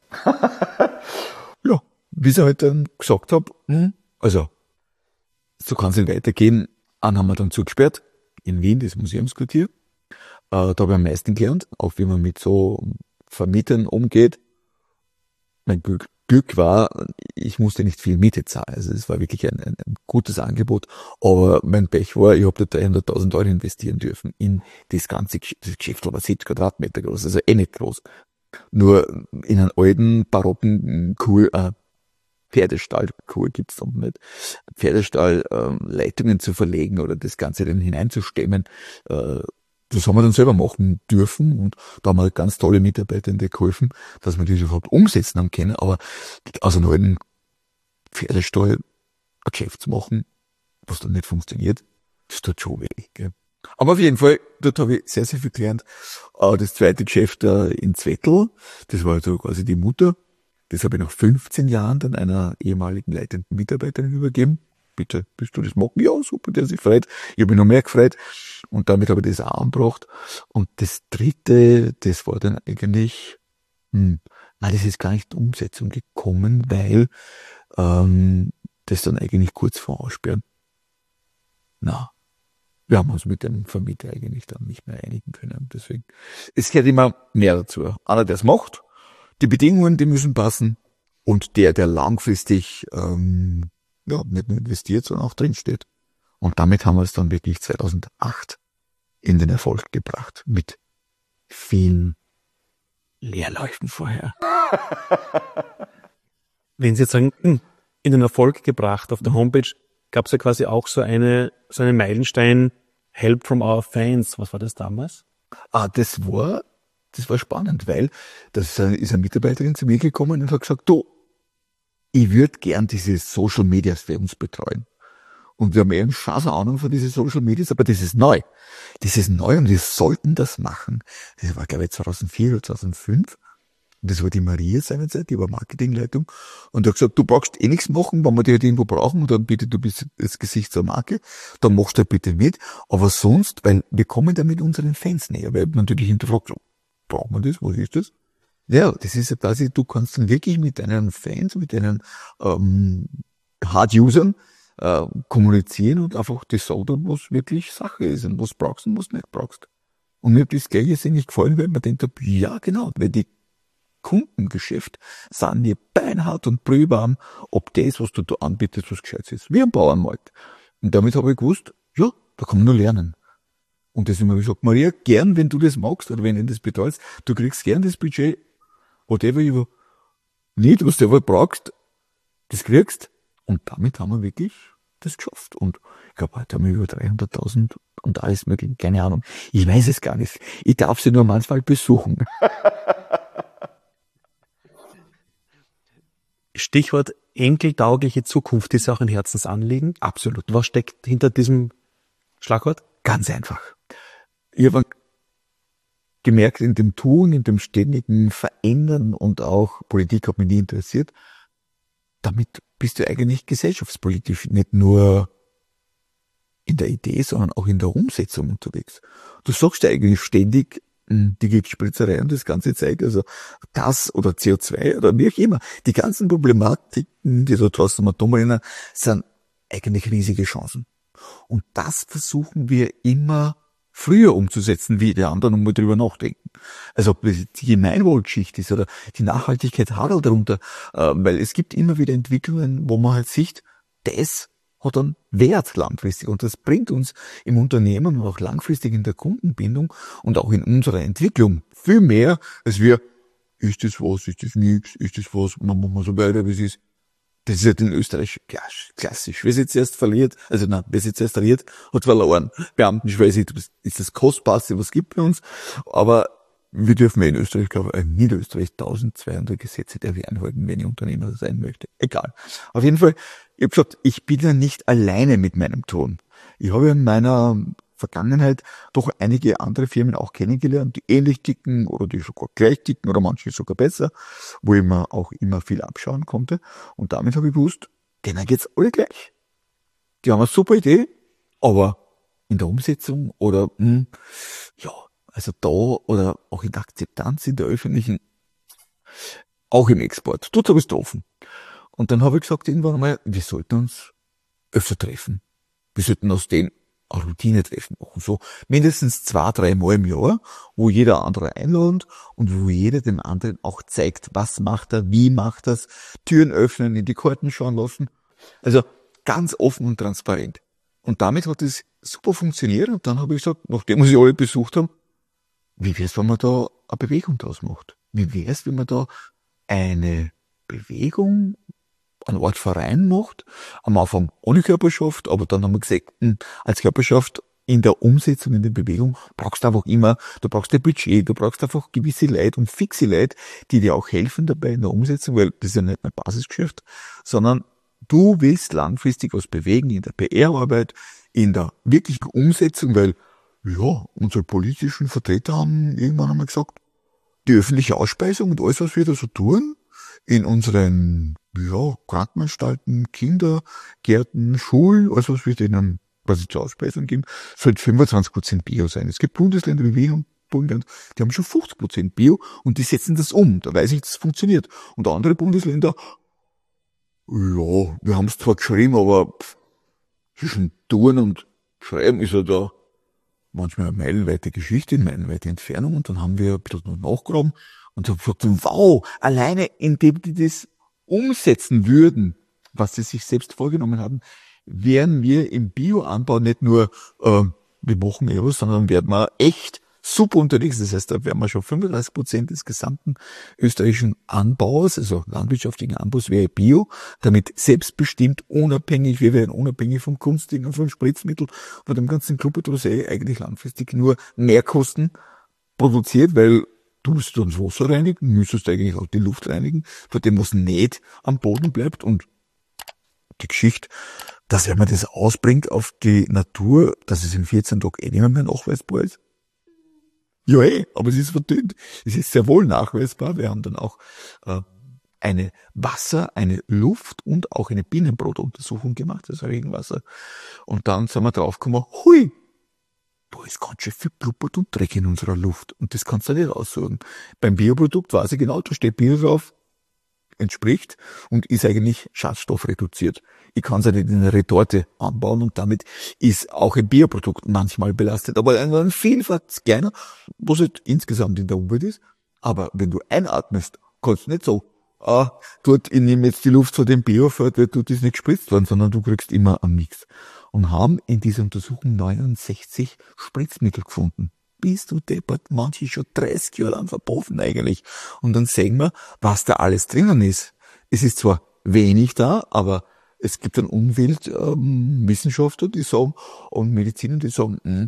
Ja, wie ich halt dann gesagt habe, hm, also, so kann es nicht weitergehen. Einen haben wir dann zugesperrt, in Wien, das Museumsquartier. Äh, da habe ich am meisten gelernt, auch wie man mit so Vermietern umgeht. Mein Glück, Glück war, ich musste nicht viel Miete zahlen. Also es war wirklich ein, ein, ein gutes Angebot. Aber mein Pech war, ich habe da dreihunderttausend Euro investieren dürfen in das ganze das Geschäft, war siebzig Quadratmeter groß, also eh nicht groß. Nur in einen alten, barocken Kuh, äh, Pferdestall, Kuh gibt's doch nicht, Pferdestall äh, Leitungen zu verlegen oder das Ganze dann hineinzustemmen, äh, das haben wir dann selber machen dürfen und da haben wir ganz tolle Mitarbeitende geholfen, dass wir das überhaupt umsetzen haben können, aber aus einem alten Pferdestall ein Geschäft zu machen, was dann nicht funktioniert, das tut schon weh, gell. Aber auf jeden Fall, dort habe ich sehr, sehr viel gelernt. Das zweite Geschäft in Zwettl, das war also quasi die Mutter. Das habe ich nach fünfzehn Jahren dann einer ehemaligen leitenden Mitarbeiterin übergeben. Bitte, willst du das machen? Ja, super, der sich freut. Ich habe mich noch mehr gefreut. Und damit habe ich das auch angebracht. Und das dritte, das war dann eigentlich, hm, nein, das ist gar nicht in Umsetzung gekommen, weil ähm, das dann eigentlich kurz vor Aussperren. Na. Wir haben uns mit dem Vermieter eigentlich dann nicht mehr einigen können. Deswegen, es gehört immer mehr dazu. Einer, der es macht, die Bedingungen, die müssen passen und der, der langfristig ähm, ja, nicht nur investiert, sondern auch drinsteht. Und damit haben wir es dann wirklich zweitausendacht in den Erfolg gebracht. Mit vielen Leerläufen vorher. Wenn Sie jetzt sagen, in den Erfolg gebracht, auf der Homepage gab es ja quasi auch so eine so einen Meilenstein, Help from our fans. Was war das damals? Ah, das war, das war spannend, weil das ist eine Mitarbeiterin zu mir gekommen und hat gesagt, du, ich würde gern diese Social Medias für uns betreuen. Und wir haben eh eine scheiße Ahnung von diesen Social Medias, aber das ist neu. Das ist neu und wir sollten das machen. Das war, glaube ich, zweitausendvier oder zweitausendfünf. Und das war die Maria seinerzeit, die war Marketingleitung. Und die hat gesagt, du brauchst eh nichts machen, wenn wir dich halt irgendwo brauchen, dann bitte, du bist das Gesicht zur Marke, dann machst du halt bitte mit. Aber sonst, weil wir kommen da mit unseren Fans näher, weil man natürlich hinterfragt, so, brauchen wir das, was ist das? Ja, das ist ja quasi, du kannst dann wirklich mit deinen Fans, mit deinen ähm, Hard-Usern äh, kommunizieren und einfach das sagen, was wirklich Sache ist und was brauchst und was nicht brauchst. Und mir hat das Gleiche sehr nicht gefallen, weil man denkt, ja genau, weil die Kundengeschäft sind wir beinhart und brühwarm, ob das, was du da anbietest, was gescheit ist. Wie am Bauernmarkt. Und damit habe ich gewusst, ja, da kann man nur lernen. Und deswegen habe ich gesagt, Maria, gern, wenn du das magst oder wenn du das bezahlst, du kriegst gern das Budget, whatever you need, was du aber brauchst, das kriegst. Und damit haben wir wirklich das geschafft. Und ich glaube, heute haben wir über dreihunderttausend und alles mögliche, keine Ahnung. Ich weiß es gar nicht. Ich darf sie nur manchmal besuchen. Stichwort enkeltaugliche Zukunft ist auch ein Herzensanliegen. Absolut. Was steckt hinter diesem Schlagwort? Ganz einfach. Ich habe gemerkt, in dem Tun, in dem ständigen Verändern und auch Politik hat mich nie interessiert, damit bist du eigentlich gesellschaftspolitisch nicht nur in der Idee, sondern auch in der Umsetzung unterwegs. Du sagst ja eigentlich ständig, die Giftspritzerei und das ganze Zeug, also Gas oder C O zwei oder wie auch immer. Die ganzen Problematiken, die da draußen am Atom sind eigentlich riesige Chancen. Und das versuchen wir immer früher umzusetzen, wie die anderen, und mal drüber nachdenken. Also ob es die Gemeinwohlgeschichte ist oder die Nachhaltigkeit hat halt darunter, äh, weil es gibt immer wieder Entwicklungen, wo man halt sieht, das hat einen Wert langfristig und das bringt uns im Unternehmen und auch langfristig in der Kundenbindung und auch in unserer Entwicklung viel mehr, als wir, ist das was, ist das nichts, ist das was, machen wir so weiter, wie es ist. Das ist halt in Österreich klassisch. Wer sich jetzt erst verliert, also nein, wer sich jetzt erst verliert, hat verloren. Beamtenschweiß ist das Kostbarste, was es gibt bei uns. Aber wir dürfen ja in Österreich, glaube ich, in Niederösterreich eintausendzweihundert Gesetze, der wir einhalten, wenn ich Unternehmer sein möchte. Egal. Auf jeden Fall, ich habe gesagt, ich bin ja nicht alleine mit meinem Ton. Ich habe in meiner Vergangenheit doch einige andere Firmen auch kennengelernt, die ähnlich ticken oder die sogar gleich ticken oder manche sogar besser, wo ich mir auch immer viel abschauen konnte. Und damit habe ich gewusst, denen geht's alle gleich. Die haben eine super Idee, aber in der Umsetzung oder, hm, ja, also da oder auch in der Akzeptanz in der öffentlichen, auch im Export. Dort habe ich es offen. Und dann habe ich gesagt, irgendwann einmal, wir sollten uns öfter treffen. Wir sollten aus den eine Routine-Treffen machen, so mindestens zwei, drei Mal im Jahr, wo jeder andere einladet und wo jeder dem anderen auch zeigt, was macht er, wie macht er es, Türen öffnen, in die Karten schauen lassen. Also ganz offen und transparent. Und damit hat es super funktioniert und dann habe ich gesagt, nachdem wir sie alle besucht haben, wie wär's, wenn man da eine Bewegung draus macht? Wie wär's, wenn man da eine Bewegung, eine Art Verein macht, am Anfang ohne Körperschaft, aber dann haben wir gesagt, als Körperschaft in der Umsetzung, in der Bewegung brauchst du einfach immer, du brauchst ein Budget, du brauchst einfach gewisse Leute und fixe Leute, die dir auch helfen dabei in der Umsetzung, weil das ist ja nicht mein Basisgeschäft, sondern du willst langfristig was bewegen in der P R-Arbeit, in der wirklichen Umsetzung, weil, ja, unsere politischen Vertreter haben irgendwann einmal gesagt, die öffentliche Ausspeisung und alles, was wir da so tun, in unseren, ja, Krankenanstalten, Kindergärten, Schulen, alles, was wir denen quasi zur Ausspeisung geben, sollte fünfundzwanzig Prozent Bio sein. Es gibt Bundesländer wie wir und Bundesländer, die haben schon fünfzig Prozent Bio und die setzen das um. Da weiß ich, dass es funktioniert. Und andere Bundesländer, ja, wir haben es zwar geschrieben, aber pff, zwischen Tun und Schreiben ist ja da manchmal eine meilenweite Geschichte, eine meilenweite Entfernung. Und dann haben wir ein bisschen nachgegraben und haben gesagt, wow, alleine indem die das umsetzen würden, was sie sich selbst vorgenommen haben, wären wir im Bioanbau nicht nur, äh, wir machen eh was, sondern werden wir echt super unterwegs. Das heißt, da wären wir schon fünfunddreißig Prozent des gesamten österreichischen Anbaus, also landwirtschaftlichen Anbaus, wäre Bio, damit selbstbestimmt, unabhängig, wir wären unabhängig vom Kunstding und vom Spritzmittel, von dem ganzen Klubbetrosei eigentlich langfristig nur Mehrkosten produziert, weil Du musst dann das Wasser reinigen, müsstest eigentlich auch die Luft reinigen, von dem, was nicht am Boden bleibt. Und die Geschichte, dass wenn man das ausbringt auf die Natur, dass es in vierzehn Tagen eh nicht mehr nachweisbar ist. Ja, eh, aber es ist verdünnt. Es ist sehr wohl nachweisbar. Wir haben dann auch äh, eine Wasser-, eine Luft- und auch eine Bienenbrutuntersuchung gemacht, also Regenwasser. Und dann sind wir draufgekommen, hui, da ist ganz schön viel Blubbert und Dreck in unserer Luft. Und das kannst du nicht aussuchen. Beim Bioprodukt weiß ich genau, da steht Bio drauf, entspricht und ist eigentlich schadstoffreduziert. Ich kann es ja nicht in eine Retorte anbauen und damit ist auch ein Bioprodukt manchmal belastet, aber ein Vielfach kleiner, was halt insgesamt in der Umwelt ist. Aber wenn du einatmest, kannst du nicht so, ah, dort, ich nehme jetzt die Luft von dem Biofeld, weil dort ist nicht gespritzt worden, sondern du kriegst immer am Mix. Und haben in dieser Untersuchung neunundsechzig Spritzmittel gefunden. Bist du deppert, manche schon dreißig Jahre lang verboten eigentlich. Und dann sehen wir, was da alles drinnen ist. Es ist zwar wenig da, aber es gibt dann Umweltwissenschaftler, ähm, die sagen, und Mediziner, die sagen, mh,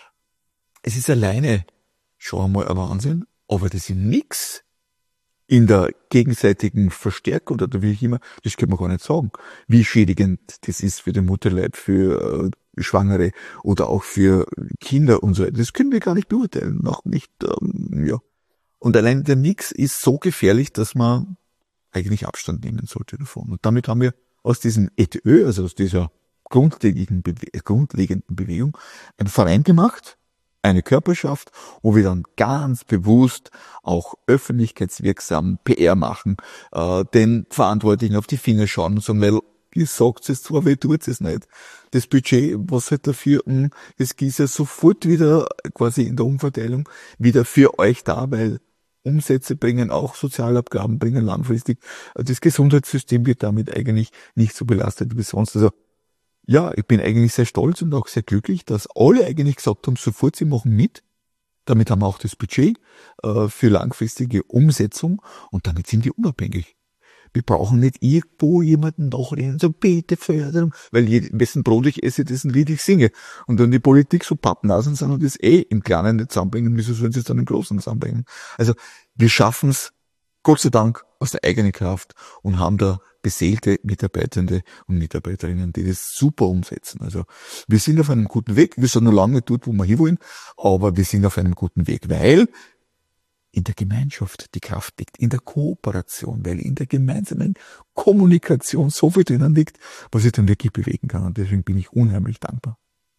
es ist alleine schon einmal ein Wahnsinn, aber das ist nix in der gegenseitigen Verstärkung oder wie auch immer, das kann man gar nicht sagen, wie schädigend das ist für den Mutterleib, für äh, Schwangere oder auch für Kinder und so weiter. Das können wir gar nicht beurteilen, noch nicht, ähm, ja. Und allein der Mix ist so gefährlich, dass man eigentlich Abstand nehmen sollte davon. Und damit haben wir aus diesem E T Ö, also aus dieser grundlegenden, Bewe- grundlegenden Bewegung, einen Verein gemacht, eine Körperschaft, wo wir dann ganz bewusst auch öffentlichkeitswirksam P R machen, äh, den Verantwortlichen auf die Finger schauen und sagen, weil ihr sagt es zwar, aber ihr tut es nicht. Das Budget, was halt dafür, mh, das ist ja sofort wieder quasi in der Umverteilung wieder für euch da, weil Umsätze bringen auch Sozialabgaben, bringen langfristig. Das Gesundheitssystem wird damit eigentlich nicht so belastet wie sonst. Also ja, ich bin eigentlich sehr stolz und auch sehr glücklich, dass alle eigentlich gesagt haben, sofort, sie machen mit. Damit haben wir auch das Budget äh, für langfristige Umsetzung und damit sind die unabhängig. Wir brauchen nicht irgendwo jemanden nachreden, so bitte Förderung, weil je, wessen Brot ich esse, dessen Lied ich singe. Und wenn die Politik so Pappnasen sind und das eh im Kleinen nicht zusammenbringen, wieso sollen sie es dann im Großen zusammenbringen? Also wir schaffen es, Gott sei Dank, aus der eigenen Kraft und haben da beseelte Mitarbeitende und Mitarbeiterinnen, die das super umsetzen. Also wir sind auf einem guten Weg. Wir sind noch lange nicht dort, wo wir hinwollen, aber wir sind auf einem guten Weg, weil in der Gemeinschaft die Kraft liegt, in der Kooperation, weil in der gemeinsamen Kommunikation so viel drinnen liegt, was ich dann wirklich bewegen kann. Und deswegen bin ich unheimlich dankbar.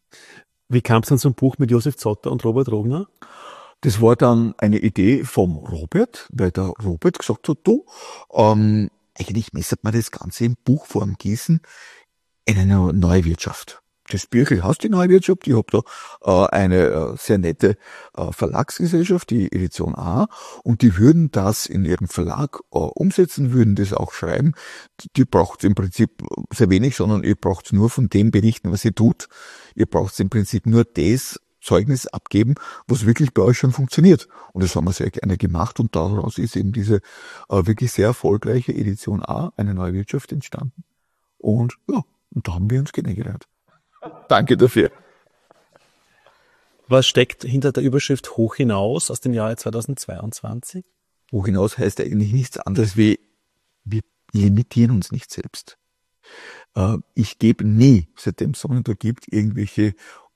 Wie kam es dann zum Buch mit Josef Zotter und Robert Rogner? Das war dann eine Idee vom Robert, weil der Robert gesagt hat, du, ähm, eigentlich messert man das Ganze in Buchform gießen in eine neue Wirtschaft. Das Büchel heißt die neue Wirtschaft. Ich habe da äh, eine äh, sehr nette äh, Verlagsgesellschaft, die Edition A, und die würden das in ihrem Verlag äh, umsetzen, würden das auch schreiben. Die, die braucht im Prinzip sehr wenig, sondern ihr braucht nur von dem berichten, was ihr tut. Ihr braucht im Prinzip nur das Zeugnis abgeben, was wirklich bei euch schon funktioniert. Und das haben wir sehr gerne gemacht und daraus ist eben diese äh, wirklich sehr erfolgreiche Edition A, eine neue Wirtschaft, entstanden. Und ja, und da haben wir uns kennengelernt. Danke dafür. Was steckt hinter der Überschrift Hoch hinaus aus dem Jahre zweitausendzweiundzwanzig? Hoch hinaus heißt eigentlich nichts anderes wie, wir limitieren uns nicht selbst. Äh, ich gebe nie, seitdem es Sonnentag gibt, irgendwelche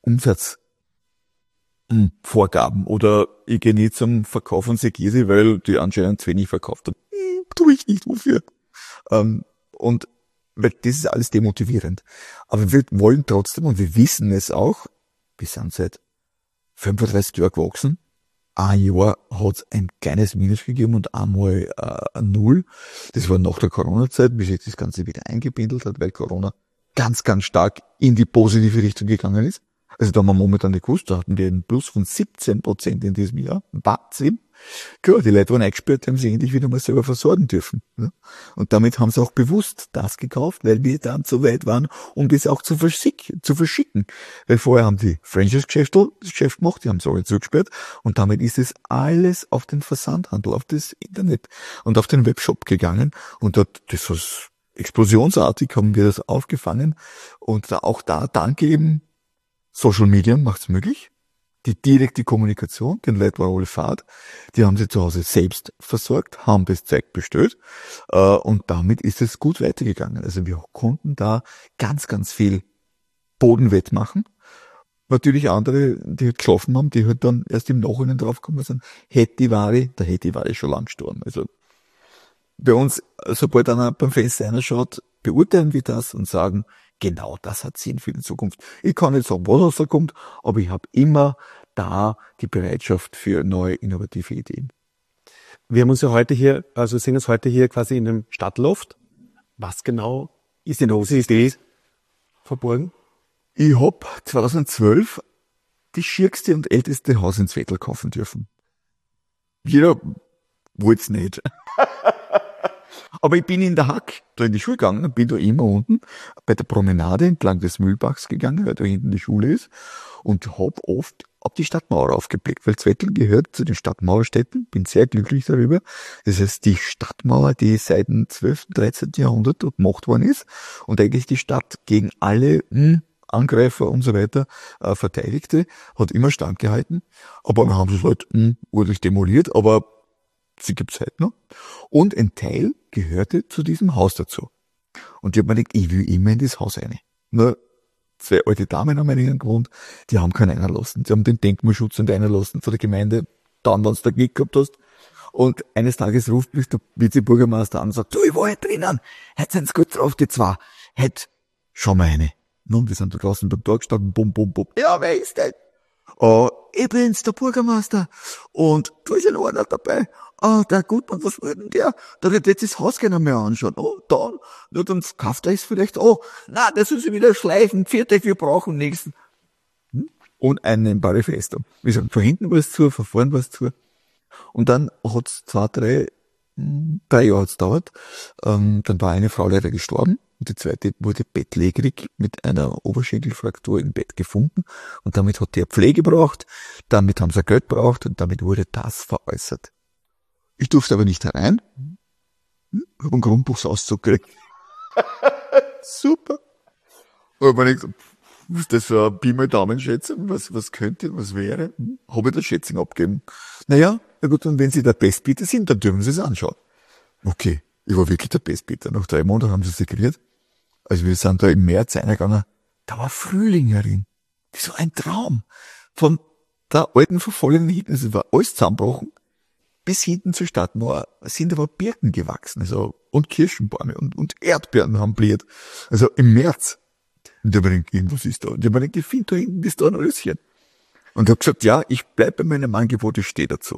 Umsatzvorgaben oder ich gehe nie zum Verkauf von Sekisi, weil die anscheinend zu wenig verkauft haben. Hm, tue ich nicht, wofür? Ähm, und weil das ist alles demotivierend. Aber wir wollen trotzdem, und wir wissen es auch, wir sind seit fünfunddreißig Jahren gewachsen. Ein Jahr hat es ein kleines Minus gegeben und einmal äh, ein Null. Das war nach der Corona-Zeit, bis sich das Ganze wieder eingependelt hat, weil Corona ganz, ganz stark in die positive Richtung gegangen ist. Also da haben wir momentan nicht gewusst, da hatten wir einen Plus von siebzehn Prozent in diesem Jahr. Wahnsinn. Klar, die Leute waren eingesperrt, haben sich endlich wieder mal selber versorgen dürfen. Ne? Und damit haben sie auch bewusst das gekauft, weil wir dann so weit waren, um das auch zu, verschick, zu verschicken. Weil vorher haben die Franchise-Geschäfte das Geschäft gemacht, die haben es alle zugesperrt und damit ist es alles auf den Versandhandel, auf das Internet und auf den Webshop gegangen und dort, das war explosionsartig, haben wir das aufgefangen und da, auch da dank eben Social Media macht's möglich. die direkte Kommunikation, den Leuten war alle Fahrt, die haben sich zu Hause selbst versorgt, haben das Zeug bestellt äh, und damit ist es gut weitergegangen. Also wir konnten da ganz, ganz viel Bodenwett machen. Natürlich andere, die halt geschlafen haben, die halt dann erst im Nachhinein draufgekommen sind, hätte die Ware, da hätte die Ware schon lang gestorben. Also bei uns, sobald einer beim Fenster einer schaut, beurteilen wir das und sagen, genau das hat Sinn für die Zukunft. Ich kann nicht sagen, was rauskommt, aber ich habe immer da die Bereitschaft für neue, innovative Ideen. Wir haben uns ja heute hier, also sind uns heute hier quasi in einem Stadtloft. Was genau ist in der Idee verborgen? Ich hab zweitausendzwölf die schierste und älteste Haus in Zwettl kaufen dürfen. Jeder wollt's nicht. Aber ich bin in der Hack da in die Schule gegangen, bin da immer unten bei der Promenade entlang des Mühlbachs gegangen, weil da hinten die Schule ist, und hab oft auf die Stadtmauer aufgeblickt, weil Zwettl gehört zu den Stadtmauerstädten, bin sehr glücklich darüber. Das heißt, die Stadtmauer, die seit dem zwölften, dreizehnten Jahrhundert dort gemacht worden ist und eigentlich die Stadt gegen alle mh, Angreifer und so weiter äh, verteidigte, hat immer standgehalten. Aber dann haben sie es halt mh, ordentlich demoliert, aber sie gibt's halt noch. Und ein Teil gehörte zu diesem Haus dazu. Und ich hab mir gedacht, ich will immer in das Haus rein. Nur zwei alte Damen haben in gewohnt, die haben keinen reinlassen. Die haben den Denkmalschutz nicht reinlassen von der Gemeinde, dann, wenn du da Glück gehabt hast. Und eines Tages ruft mich der Vizebürgermeister an und sagt, du, ich war halt drinnen, heute sind's gut drauf, die zwei. Heute, schau mal rein. Nun, wir sind da draußen beim Tor gestanden, bum, bum, bum. Ja, wer ist denn? Oh, ich bin's, der Bürgermeister. Und da ist ja noch einer dabei. Ah, der Gutmann, was will denn der? Der wird jetzt das Haus gerne mehr anschauen. Oh, dann, ja, dann kauft er es vielleicht. Oh, na, das ist wieder schleifen. Viertag, wir brauchen nächsten. Hm? Und einnehmbare Festung. Wir sagen, von hinten war es zu, von vorn war es zu. Und dann hat's zwei, drei, drei Jahre hat's gedauert. Ähm, dann war eine Frau leider gestorben. Und die zweite wurde bettlägerig mit einer Oberschenkelfraktur im Bett gefunden. Und damit hat die Pflege gebraucht. Damit haben sie Geld gebraucht. Und damit wurde das veräußert. Ich durfte aber nicht herein. Ich habe einen Grundbuchsauszug gekriegt. Super. Und man denkt, was ist das für eine Pi mal Daumenschätzung? Was, was könnte, was wäre? Hm? Habe ich da Schätzung abgegeben? Naja, na gut, und wenn Sie der Bestbieter sind, dann dürfen Sie es anschauen. Okay, ich war wirklich der Bestbieter. Nach drei Monaten haben sie es gekriegt. Also wir sind da im März reingegangen. Da war Frühling herin. Das war ein Traum. Von der alten verfallenen hinten, also es war alles zusammengebrochen. Bis hinten zur Stadtmauer sind aber Birken gewachsen, also, und Kirschenbäume und, und Erdbeeren haben bliert. Also im März. Und ich hab mir gedacht, was ist da? Und ich hab mir gedacht, ich finde da hinten das Dornröschen. Und ich hab gesagt, ja, ich bleib bei meinem Angebot, ich stehe dazu.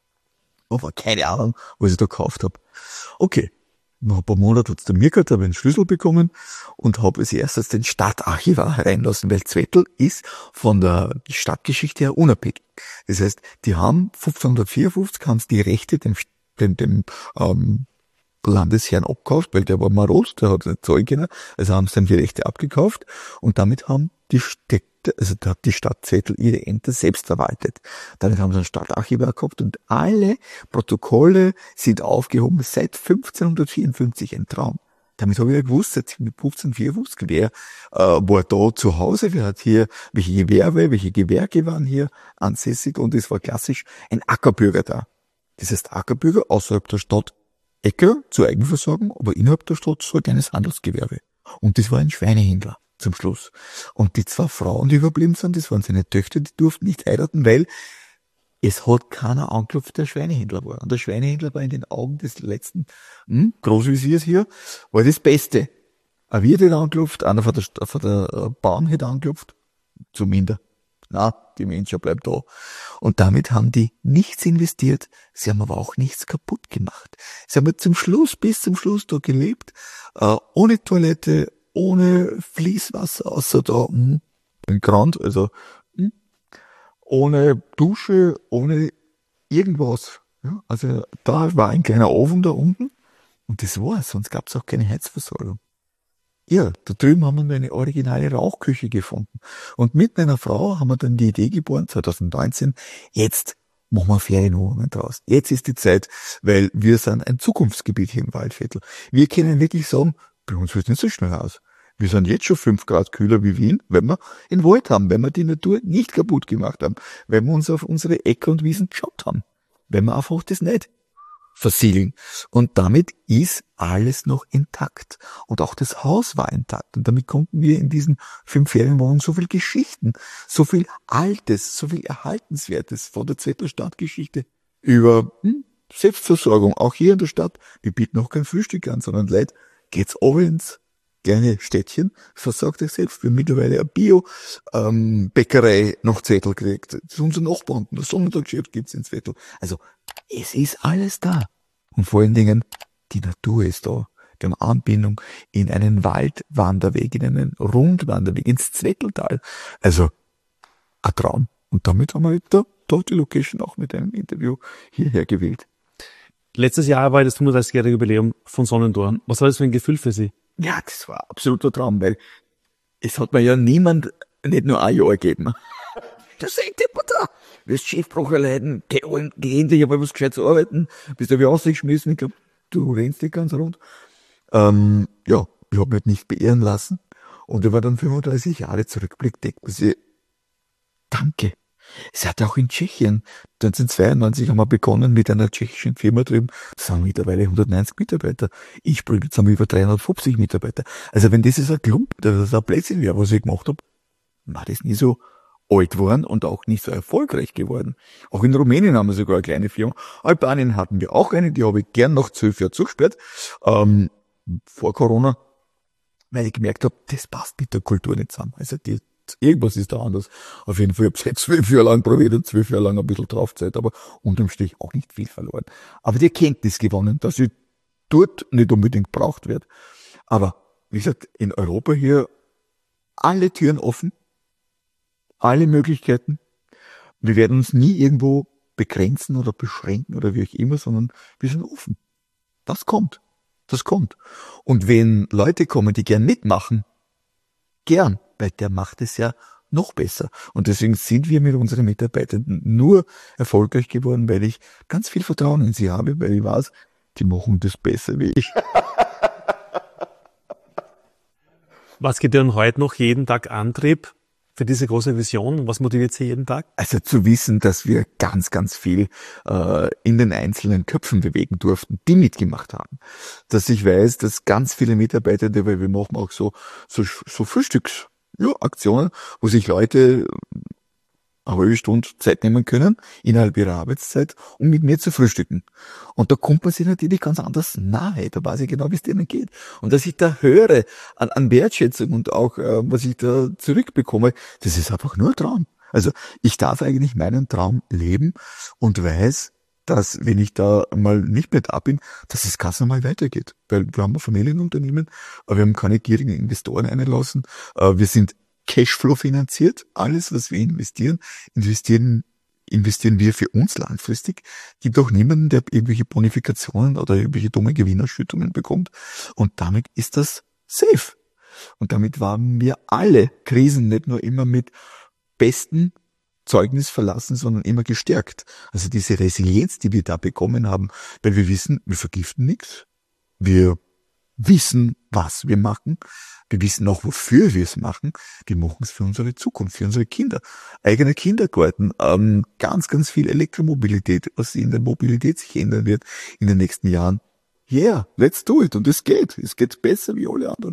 Aber keine Ahnung, was ich da gekauft hab. Okay. Nach ein paar Monaten hat's der mir gehabt, habe einen Schlüssel bekommen und habe als erstes den Stadtarchivar reinlassen, weil Zwettl ist von der Stadtgeschichte her unabhängig. Das heißt, die haben fünfzehnhundertvierundfünfzig haben sie die Rechte dem, dem, dem ähm, Landesherrn abgekauft, weil der war marod, der hat nicht zahlen können, also haben sie dann die Rechte abgekauft und damit haben die Städte, also da hat die Stadt Zwettl ihre Ämter selbst verwaltet. Damit haben sie einen Stadtarchivar gehabt und alle Protokolle sind aufgehoben seit fünfzehnhundertvierundfünfzig, ein Traum. Damit habe ich ja gewusst, seit fünfzehnhundertvierundfünfzig, wer äh, war da zu Hause, wer hat hier, welche Gewerbe, welche Gewerke waren hier ansässig und es war klassisch ein Ackerbürger da. Das heißt Ackerbürger außerhalb der Stadt Äcker zur Eigenversorgung, aber innerhalb der Stadt so ein kleines Handelsgewerbe. Und das war ein Schweinehändler zum Schluss. Und die zwei Frauen, die überblieben sind, das waren seine Töchter, die durften nicht heiraten, weil es hat keiner angeklopft, der Schweinehändler war. Und der Schweinehändler war in den Augen des letzten hm, Großwisirs hier, war das Beste. Ein Wirt hat angeklopft, einer von der, von der Bahn hat angeklopft, zumindest. Na, die Menschen bleiben da. Und damit haben die nichts investiert, sie haben aber auch nichts kaputt gemacht. Sie haben zum Schluss, bis zum Schluss da gelebt, äh, ohne Toilette, ohne Fließwasser, außer da hm, ein Grand, also hm, ohne Dusche, ohne irgendwas. Ja, also da war ein kleiner Ofen da unten und das war's, sonst gab's auch keine Heizversorgung. Ja, da drüben haben wir eine originale Rauchküche gefunden. Und mit meiner Frau haben wir dann die Idee geboren, zwanzig neunzehn, jetzt machen wir Ferienwohnungen draus. Jetzt ist die Zeit, weil wir sind ein Zukunftsgebiet hier im Waldviertel. Wir können wirklich sagen, bei uns wird es nicht so schnell aus. Wir sind jetzt schon fünf Grad kühler wie Wien, wenn wir den Wald haben, wenn wir die Natur nicht kaputt gemacht haben, wenn wir uns auf unsere Äcker und Wiesen geschaut haben, wenn wir einfach das nicht versiegeln. Und damit ist alles noch intakt. Und auch das Haus war intakt. Und damit konnten wir in diesen fünf Ferienwohnungen so viel Geschichten, so viel Altes, so viel Erhaltenswertes von der Zettelstadtgeschichte über hm, Selbstversorgung, auch hier in der Stadt. Wir bieten auch kein Frühstück an, sondern Leute, geht's oben ins kleine Städtchen, versorgt euch selbst. Wir haben mittlerweile eine Bio-Bäckerei ähm, noch Zettel gekriegt. Das ist unser Nachbar und das Sonntagsgeschäft gibt's in Zettel. Also, es ist alles da. Und vor allen Dingen, die Natur ist da. Wir haben Anbindung in einen Waldwanderweg, in einen Rundwanderweg, ins Zwetteltal. Also, ein Traum. Und damit haben wir da, da die Location auch mit einem Interview hierher gewählt. Letztes Jahr war das fünfunddreißigjährige Jubiläum von Sonnentor. Was war das für ein Gefühl für Sie? Ja, das war ein absoluter Traum, weil es hat mir ja niemand nicht nur ein Jahr gegeben. Da sagt jemand da, wirst Schiffbruch erleiden, geh, geh endlich einmal was gescheit zu arbeiten, bist du wie ausgeschmissen, ich glaube, du rennst dich ganz rund. Ähm, ja, ich habe mich nicht beehren lassen und über dann fünfunddreißig Jahre zurückblickt, denkt man sich, danke. Es hat auch in Tschechien, neunzehnhundertzweiundneunzig haben wir begonnen mit einer tschechischen Firma drüben, das sind mittlerweile hundertneunzig Mitarbeiter. Ich bin jetzt haben wir über dreihundertfünfzig Mitarbeiter. Also wenn das ist ein Klump, das ist ein Plätzchen wäre, was ich gemacht habe, war das nie so alt geworden und auch nicht so erfolgreich geworden. Auch in Rumänien haben wir sogar eine kleine Firma. Albanien hatten wir auch eine, die habe ich gern nach zwölf Jahren zugesperrt, ähm, vor Corona, weil ich gemerkt habe, das passt mit der Kultur nicht zusammen. Also die Irgendwas ist da anders. Auf jeden Fall, ich habe es jetzt zwölf Jahre lang probiert und zwölf Jahre lang ein bisschen draufzeit, aber unterm Strich auch nicht viel verloren. Aber die Erkenntnis gewonnen, dass ich dort nicht unbedingt gebraucht wird. Aber, wie gesagt, in Europa hier alle Türen offen, alle Möglichkeiten. Wir werden uns nie irgendwo begrenzen oder beschränken oder wie auch immer, sondern wir sind offen. Das kommt. Das kommt. Und wenn Leute kommen, die gern mitmachen, gern, weil der macht es ja noch besser. Und deswegen sind wir mit unseren Mitarbeitern nur erfolgreich geworden, weil ich ganz viel Vertrauen in sie habe, weil ich weiß, die machen das besser wie ich. Was gibt dir denn heute noch jeden Tag Antrieb für diese große Vision? Was motiviert Sie jeden Tag? Also zu wissen, dass wir ganz, ganz viel äh, in den einzelnen Köpfen bewegen durften, die mitgemacht haben. Dass ich weiß, dass ganz viele Mitarbeiter, weil wir machen auch so, so, so Frühstücks Ja, Aktionen, wo sich Leute eine halbe Stunde Zeit nehmen können, innerhalb ihrer Arbeitszeit, um mit mir zu frühstücken. Und da kommt man sich natürlich ganz anders nahe, da weiß ich genau, wie es denen geht. Und dass ich da höre an, an Wertschätzung und auch, äh, was ich da zurückbekomme, das ist einfach nur ein Traum. Also ich darf eigentlich meinen Traum leben und weiß, dass, wenn ich da mal nicht mehr da bin, dass es ganz normal weitergeht. Weil wir haben ein Familienunternehmen, aber wir haben keine gierigen Investoren einlassen. Wir sind Cashflow finanziert. Alles, was wir investieren, investieren, investieren wir für uns langfristig. Gibt auch niemanden, der irgendwelche Bonifikationen oder irgendwelche dumme Gewinnerschüttungen bekommt. Und damit ist das safe. Und damit waren wir alle Krisen nicht nur immer mit besten Zeugnis verlassen, sondern immer gestärkt. Also diese Resilienz, die wir da bekommen haben, weil wir wissen, wir vergiften nichts. Wir wissen, was wir machen. Wir wissen auch, wofür wir es machen. Wir machen es für unsere Zukunft, für unsere Kinder. Eigene Kindergarten, ähm, ganz, ganz viel Elektromobilität, was in der Mobilität sich ändern wird in den nächsten Jahren. Yeah, let's do it. Und es geht. Es geht besser wie alle anderen.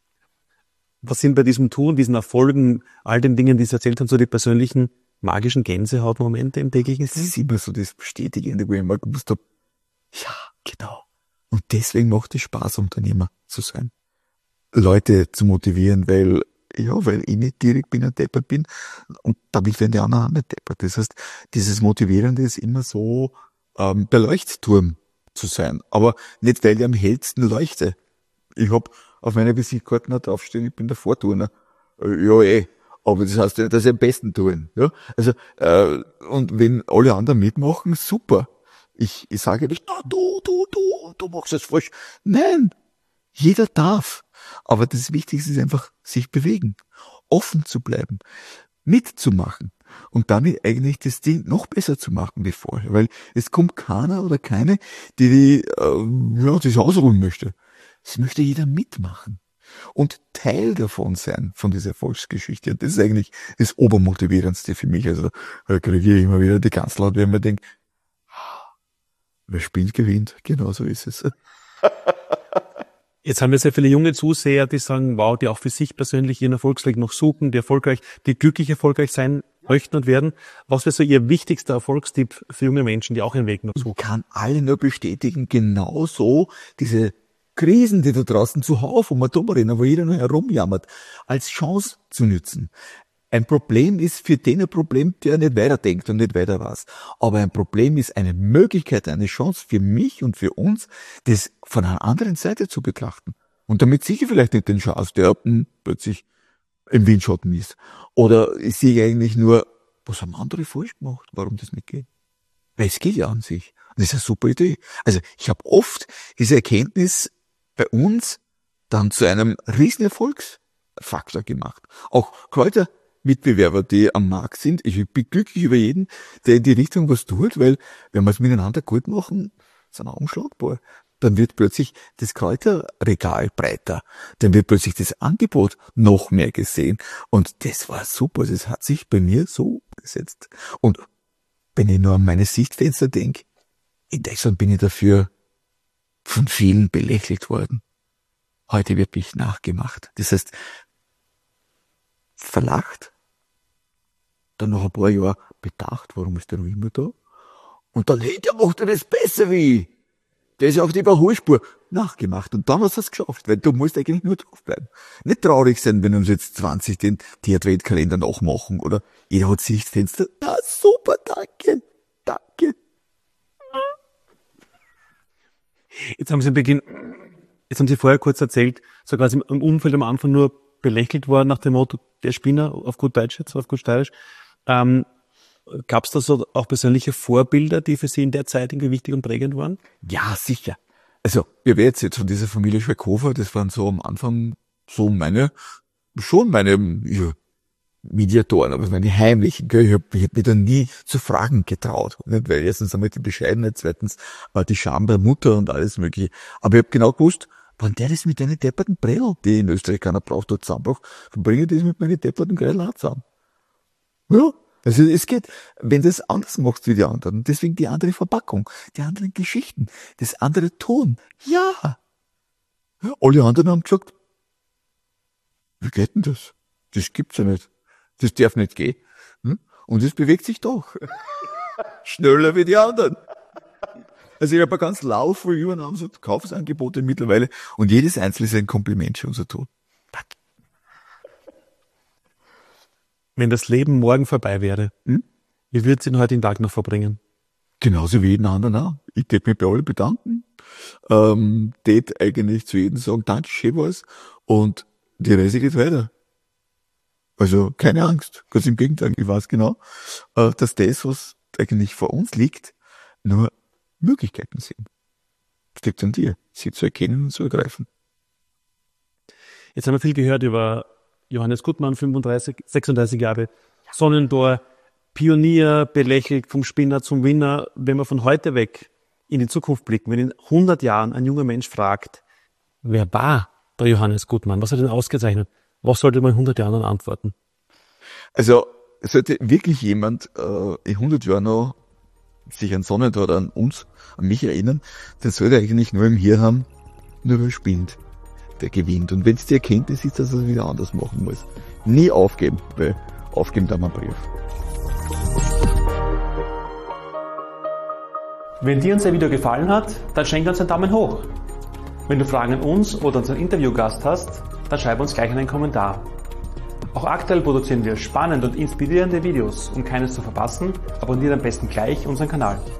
Was sind bei diesem Tun, diesen Erfolgen, all den Dingen, die Sie erzählt haben, so die persönlichen magischen Gänsehautmomente im täglichen Das ist immer so das Bestätigende, wo ich mal gewusst habe, ja, genau. Und deswegen macht es Spaß, Unternehmer zu sein. Leute zu motivieren, weil, ja, weil ich nicht direkt bin, ein Deppert bin und damit werden die anderen auch nicht deppert. Das heißt, dieses Motivierende ist immer so, ähm, der Leuchtturm zu sein. Aber nicht, weil ich am hellsten leuchte. Ich hab auf meiner Visitkarte noch draufstehen, ich bin der Vorturner. Äh, ja, eh. Aber das heißt ja, dass ich am besten tun. Ja? Also, äh, und wenn alle anderen mitmachen, super. Ich, ich sage nicht, ah, du, du, du, du machst es falsch. Nein, jeder darf. Aber das Wichtigste ist einfach, sich bewegen, offen zu bleiben, mitzumachen und damit eigentlich das Ding noch besser zu machen wie vorher. Weil es kommt keiner oder keine, die, die äh, ja, das ausruhen möchte. Es möchte jeder mitmachen. und Teil davon sein, von dieser Erfolgsgeschichte. Und das ist eigentlich das Obermotivierendste für mich. Also da kriege ich immer wieder die Gänsehaut, wenn man denkt, wer spielt, gewinnt. Genau so ist es. Jetzt haben wir sehr viele junge Zuseher, die sagen, wow, die auch für sich persönlich ihren Erfolgsweg noch suchen, die erfolgreich, die glücklich erfolgreich sein möchten und werden. Was wäre so Ihr wichtigster Erfolgstipp für junge Menschen, die auch ihren Weg noch suchen? Ich kann alle nur bestätigen, genauso diese Krisen, die da draußen zuhauf um dumm rennen, wo jeder nur herumjammert, als Chance zu nützen. Ein Problem ist für den ein Problem, der nicht weiterdenkt und nicht weiter weiß. Aber ein Problem ist eine Möglichkeit, eine Chance für mich und für uns, das von einer anderen Seite zu betrachten. Und damit sehe ich vielleicht nicht den Schatz, der plötzlich im Windschatten ist. Oder ich sehe eigentlich nur, was haben andere falsch gemacht, warum das nicht geht. Weil es geht ja an sich. Und das ist eine super Idee. Also ich habe oft diese Erkenntnis bei uns dann zu einem riesen Erfolgsfaktor gemacht. Auch Kräuter Mitbewerber, die am Markt sind. Ich bin glücklich über jeden, der in die Richtung was tut, weil wenn wir es miteinander gut machen, sind wir unschlagbar. Dann wird plötzlich das Kräuterregal breiter. Dann wird plötzlich das Angebot noch mehr gesehen. Und das war super. Das hat sich bei mir so gesetzt. Und wenn ich nur an meine Sichtfenster denke, in Deutschland bin ich dafür von vielen belächelt worden. Heute wird mich nachgemacht. Das heißt, verlacht, dann nach ein paar Jahren bedacht, warum ist der noch immer da? Und dann, hey, der macht ja das besser wie ich. Der ist ja auf die Überholspur nachgemacht. Und dann hast du es geschafft, weil du musst eigentlich nur draufbleiben. Nicht traurig sein, wenn uns jetzt zwanzig den, die Adventkalender nachmachen, oder jeder hat Sichtfenster. Na, super, danke, danke. Jetzt haben Sie am Beginn, jetzt haben Sie vorher kurz erzählt, so quasi im Umfeld am Anfang nur belächelt worden nach dem Motto, der Spinner, auf gut Deutsch jetzt, auf gut Steirisch. Ähm, Gab es da so auch persönliche Vorbilder, die für Sie in der Zeit irgendwie wichtig und prägend waren? Ja, sicher. Also, wir werden jetzt von dieser Familie Schweighofer, das waren so am Anfang so meine, schon meine ja, Mediatoren, aber meine heimlichen, gell? Ich habe hab mich da nie zu fragen getraut. Nicht? Weil erstens einmal die Bescheidenheit, zweitens war die Scham der Mutter und alles mögliche. Aber ich habe genau gewusst, wenn der das mit deinen depperten Bredel, die in Österreich keiner braucht, dort zusammenbraucht, verbringe ich das mit meinen depperten Gredel auch zusammen. Ja, also es geht, wenn du es anders machst wie die anderen. Deswegen die andere Verpackung, die anderen Geschichten, das andere Ton. Ja. Ja, alle anderen haben gesagt, wie geht denn das? Das gibt's ja nicht. Das darf nicht gehen. Und es bewegt sich doch. Schneller wie die anderen. Also ich habe ein ganz Lauf von Übernahmen, so Kaufsangebote mittlerweile und jedes einzelne ist ein Kompliment für unser Tun. Danke. Wenn das Leben morgen vorbei wäre, hm? wie würdest du den heutigen Tag noch verbringen? Genauso wie jeden anderen auch. Ich tät mich bei allen bedanken, ähm, tät eigentlich zu jedem sagen, danke, schön war's und die Reise geht weiter. Also keine Angst, ganz im Gegenteil, ich weiß genau, äh, dass das, was eigentlich vor uns liegt, nur Möglichkeiten sind. Es liegt an dir, sie zu erkennen und zu ergreifen. Jetzt haben wir viel gehört über Johannes Gutmann, fünfunddreißig, sechsunddreißig Jahre, Sonnentor, Pionier, belächelt vom Spinner zum Winner. Wenn wir von heute weg in die Zukunft blicken, wenn in hundert Jahren ein junger Mensch fragt, wer war der Johannes Gutmann, was hat ihn ausgezeichnet, was sollte man in hundert Jahren dann antworten? Also sollte wirklich jemand äh, in hundert Jahren noch sich an Sonnentor oder an uns, an mich erinnern, dann sollte er eigentlich nur im Hier haben, nur wer spinnt, der gewinnt. Und wenn es die Erkenntnis ist, dass er es wieder anders machen muss, nie aufgeben, weil aufgeben darf man Brief. Wenn dir unser Video gefallen hat, dann schenk uns einen Daumen hoch. Wenn du Fragen an uns oder unseren Interviewgast hast, dann schreib uns gleich einen Kommentar. Auch aktuell produzieren wir spannende und inspirierende Videos. Um keines zu verpassen, abonniert am besten gleich unseren Kanal.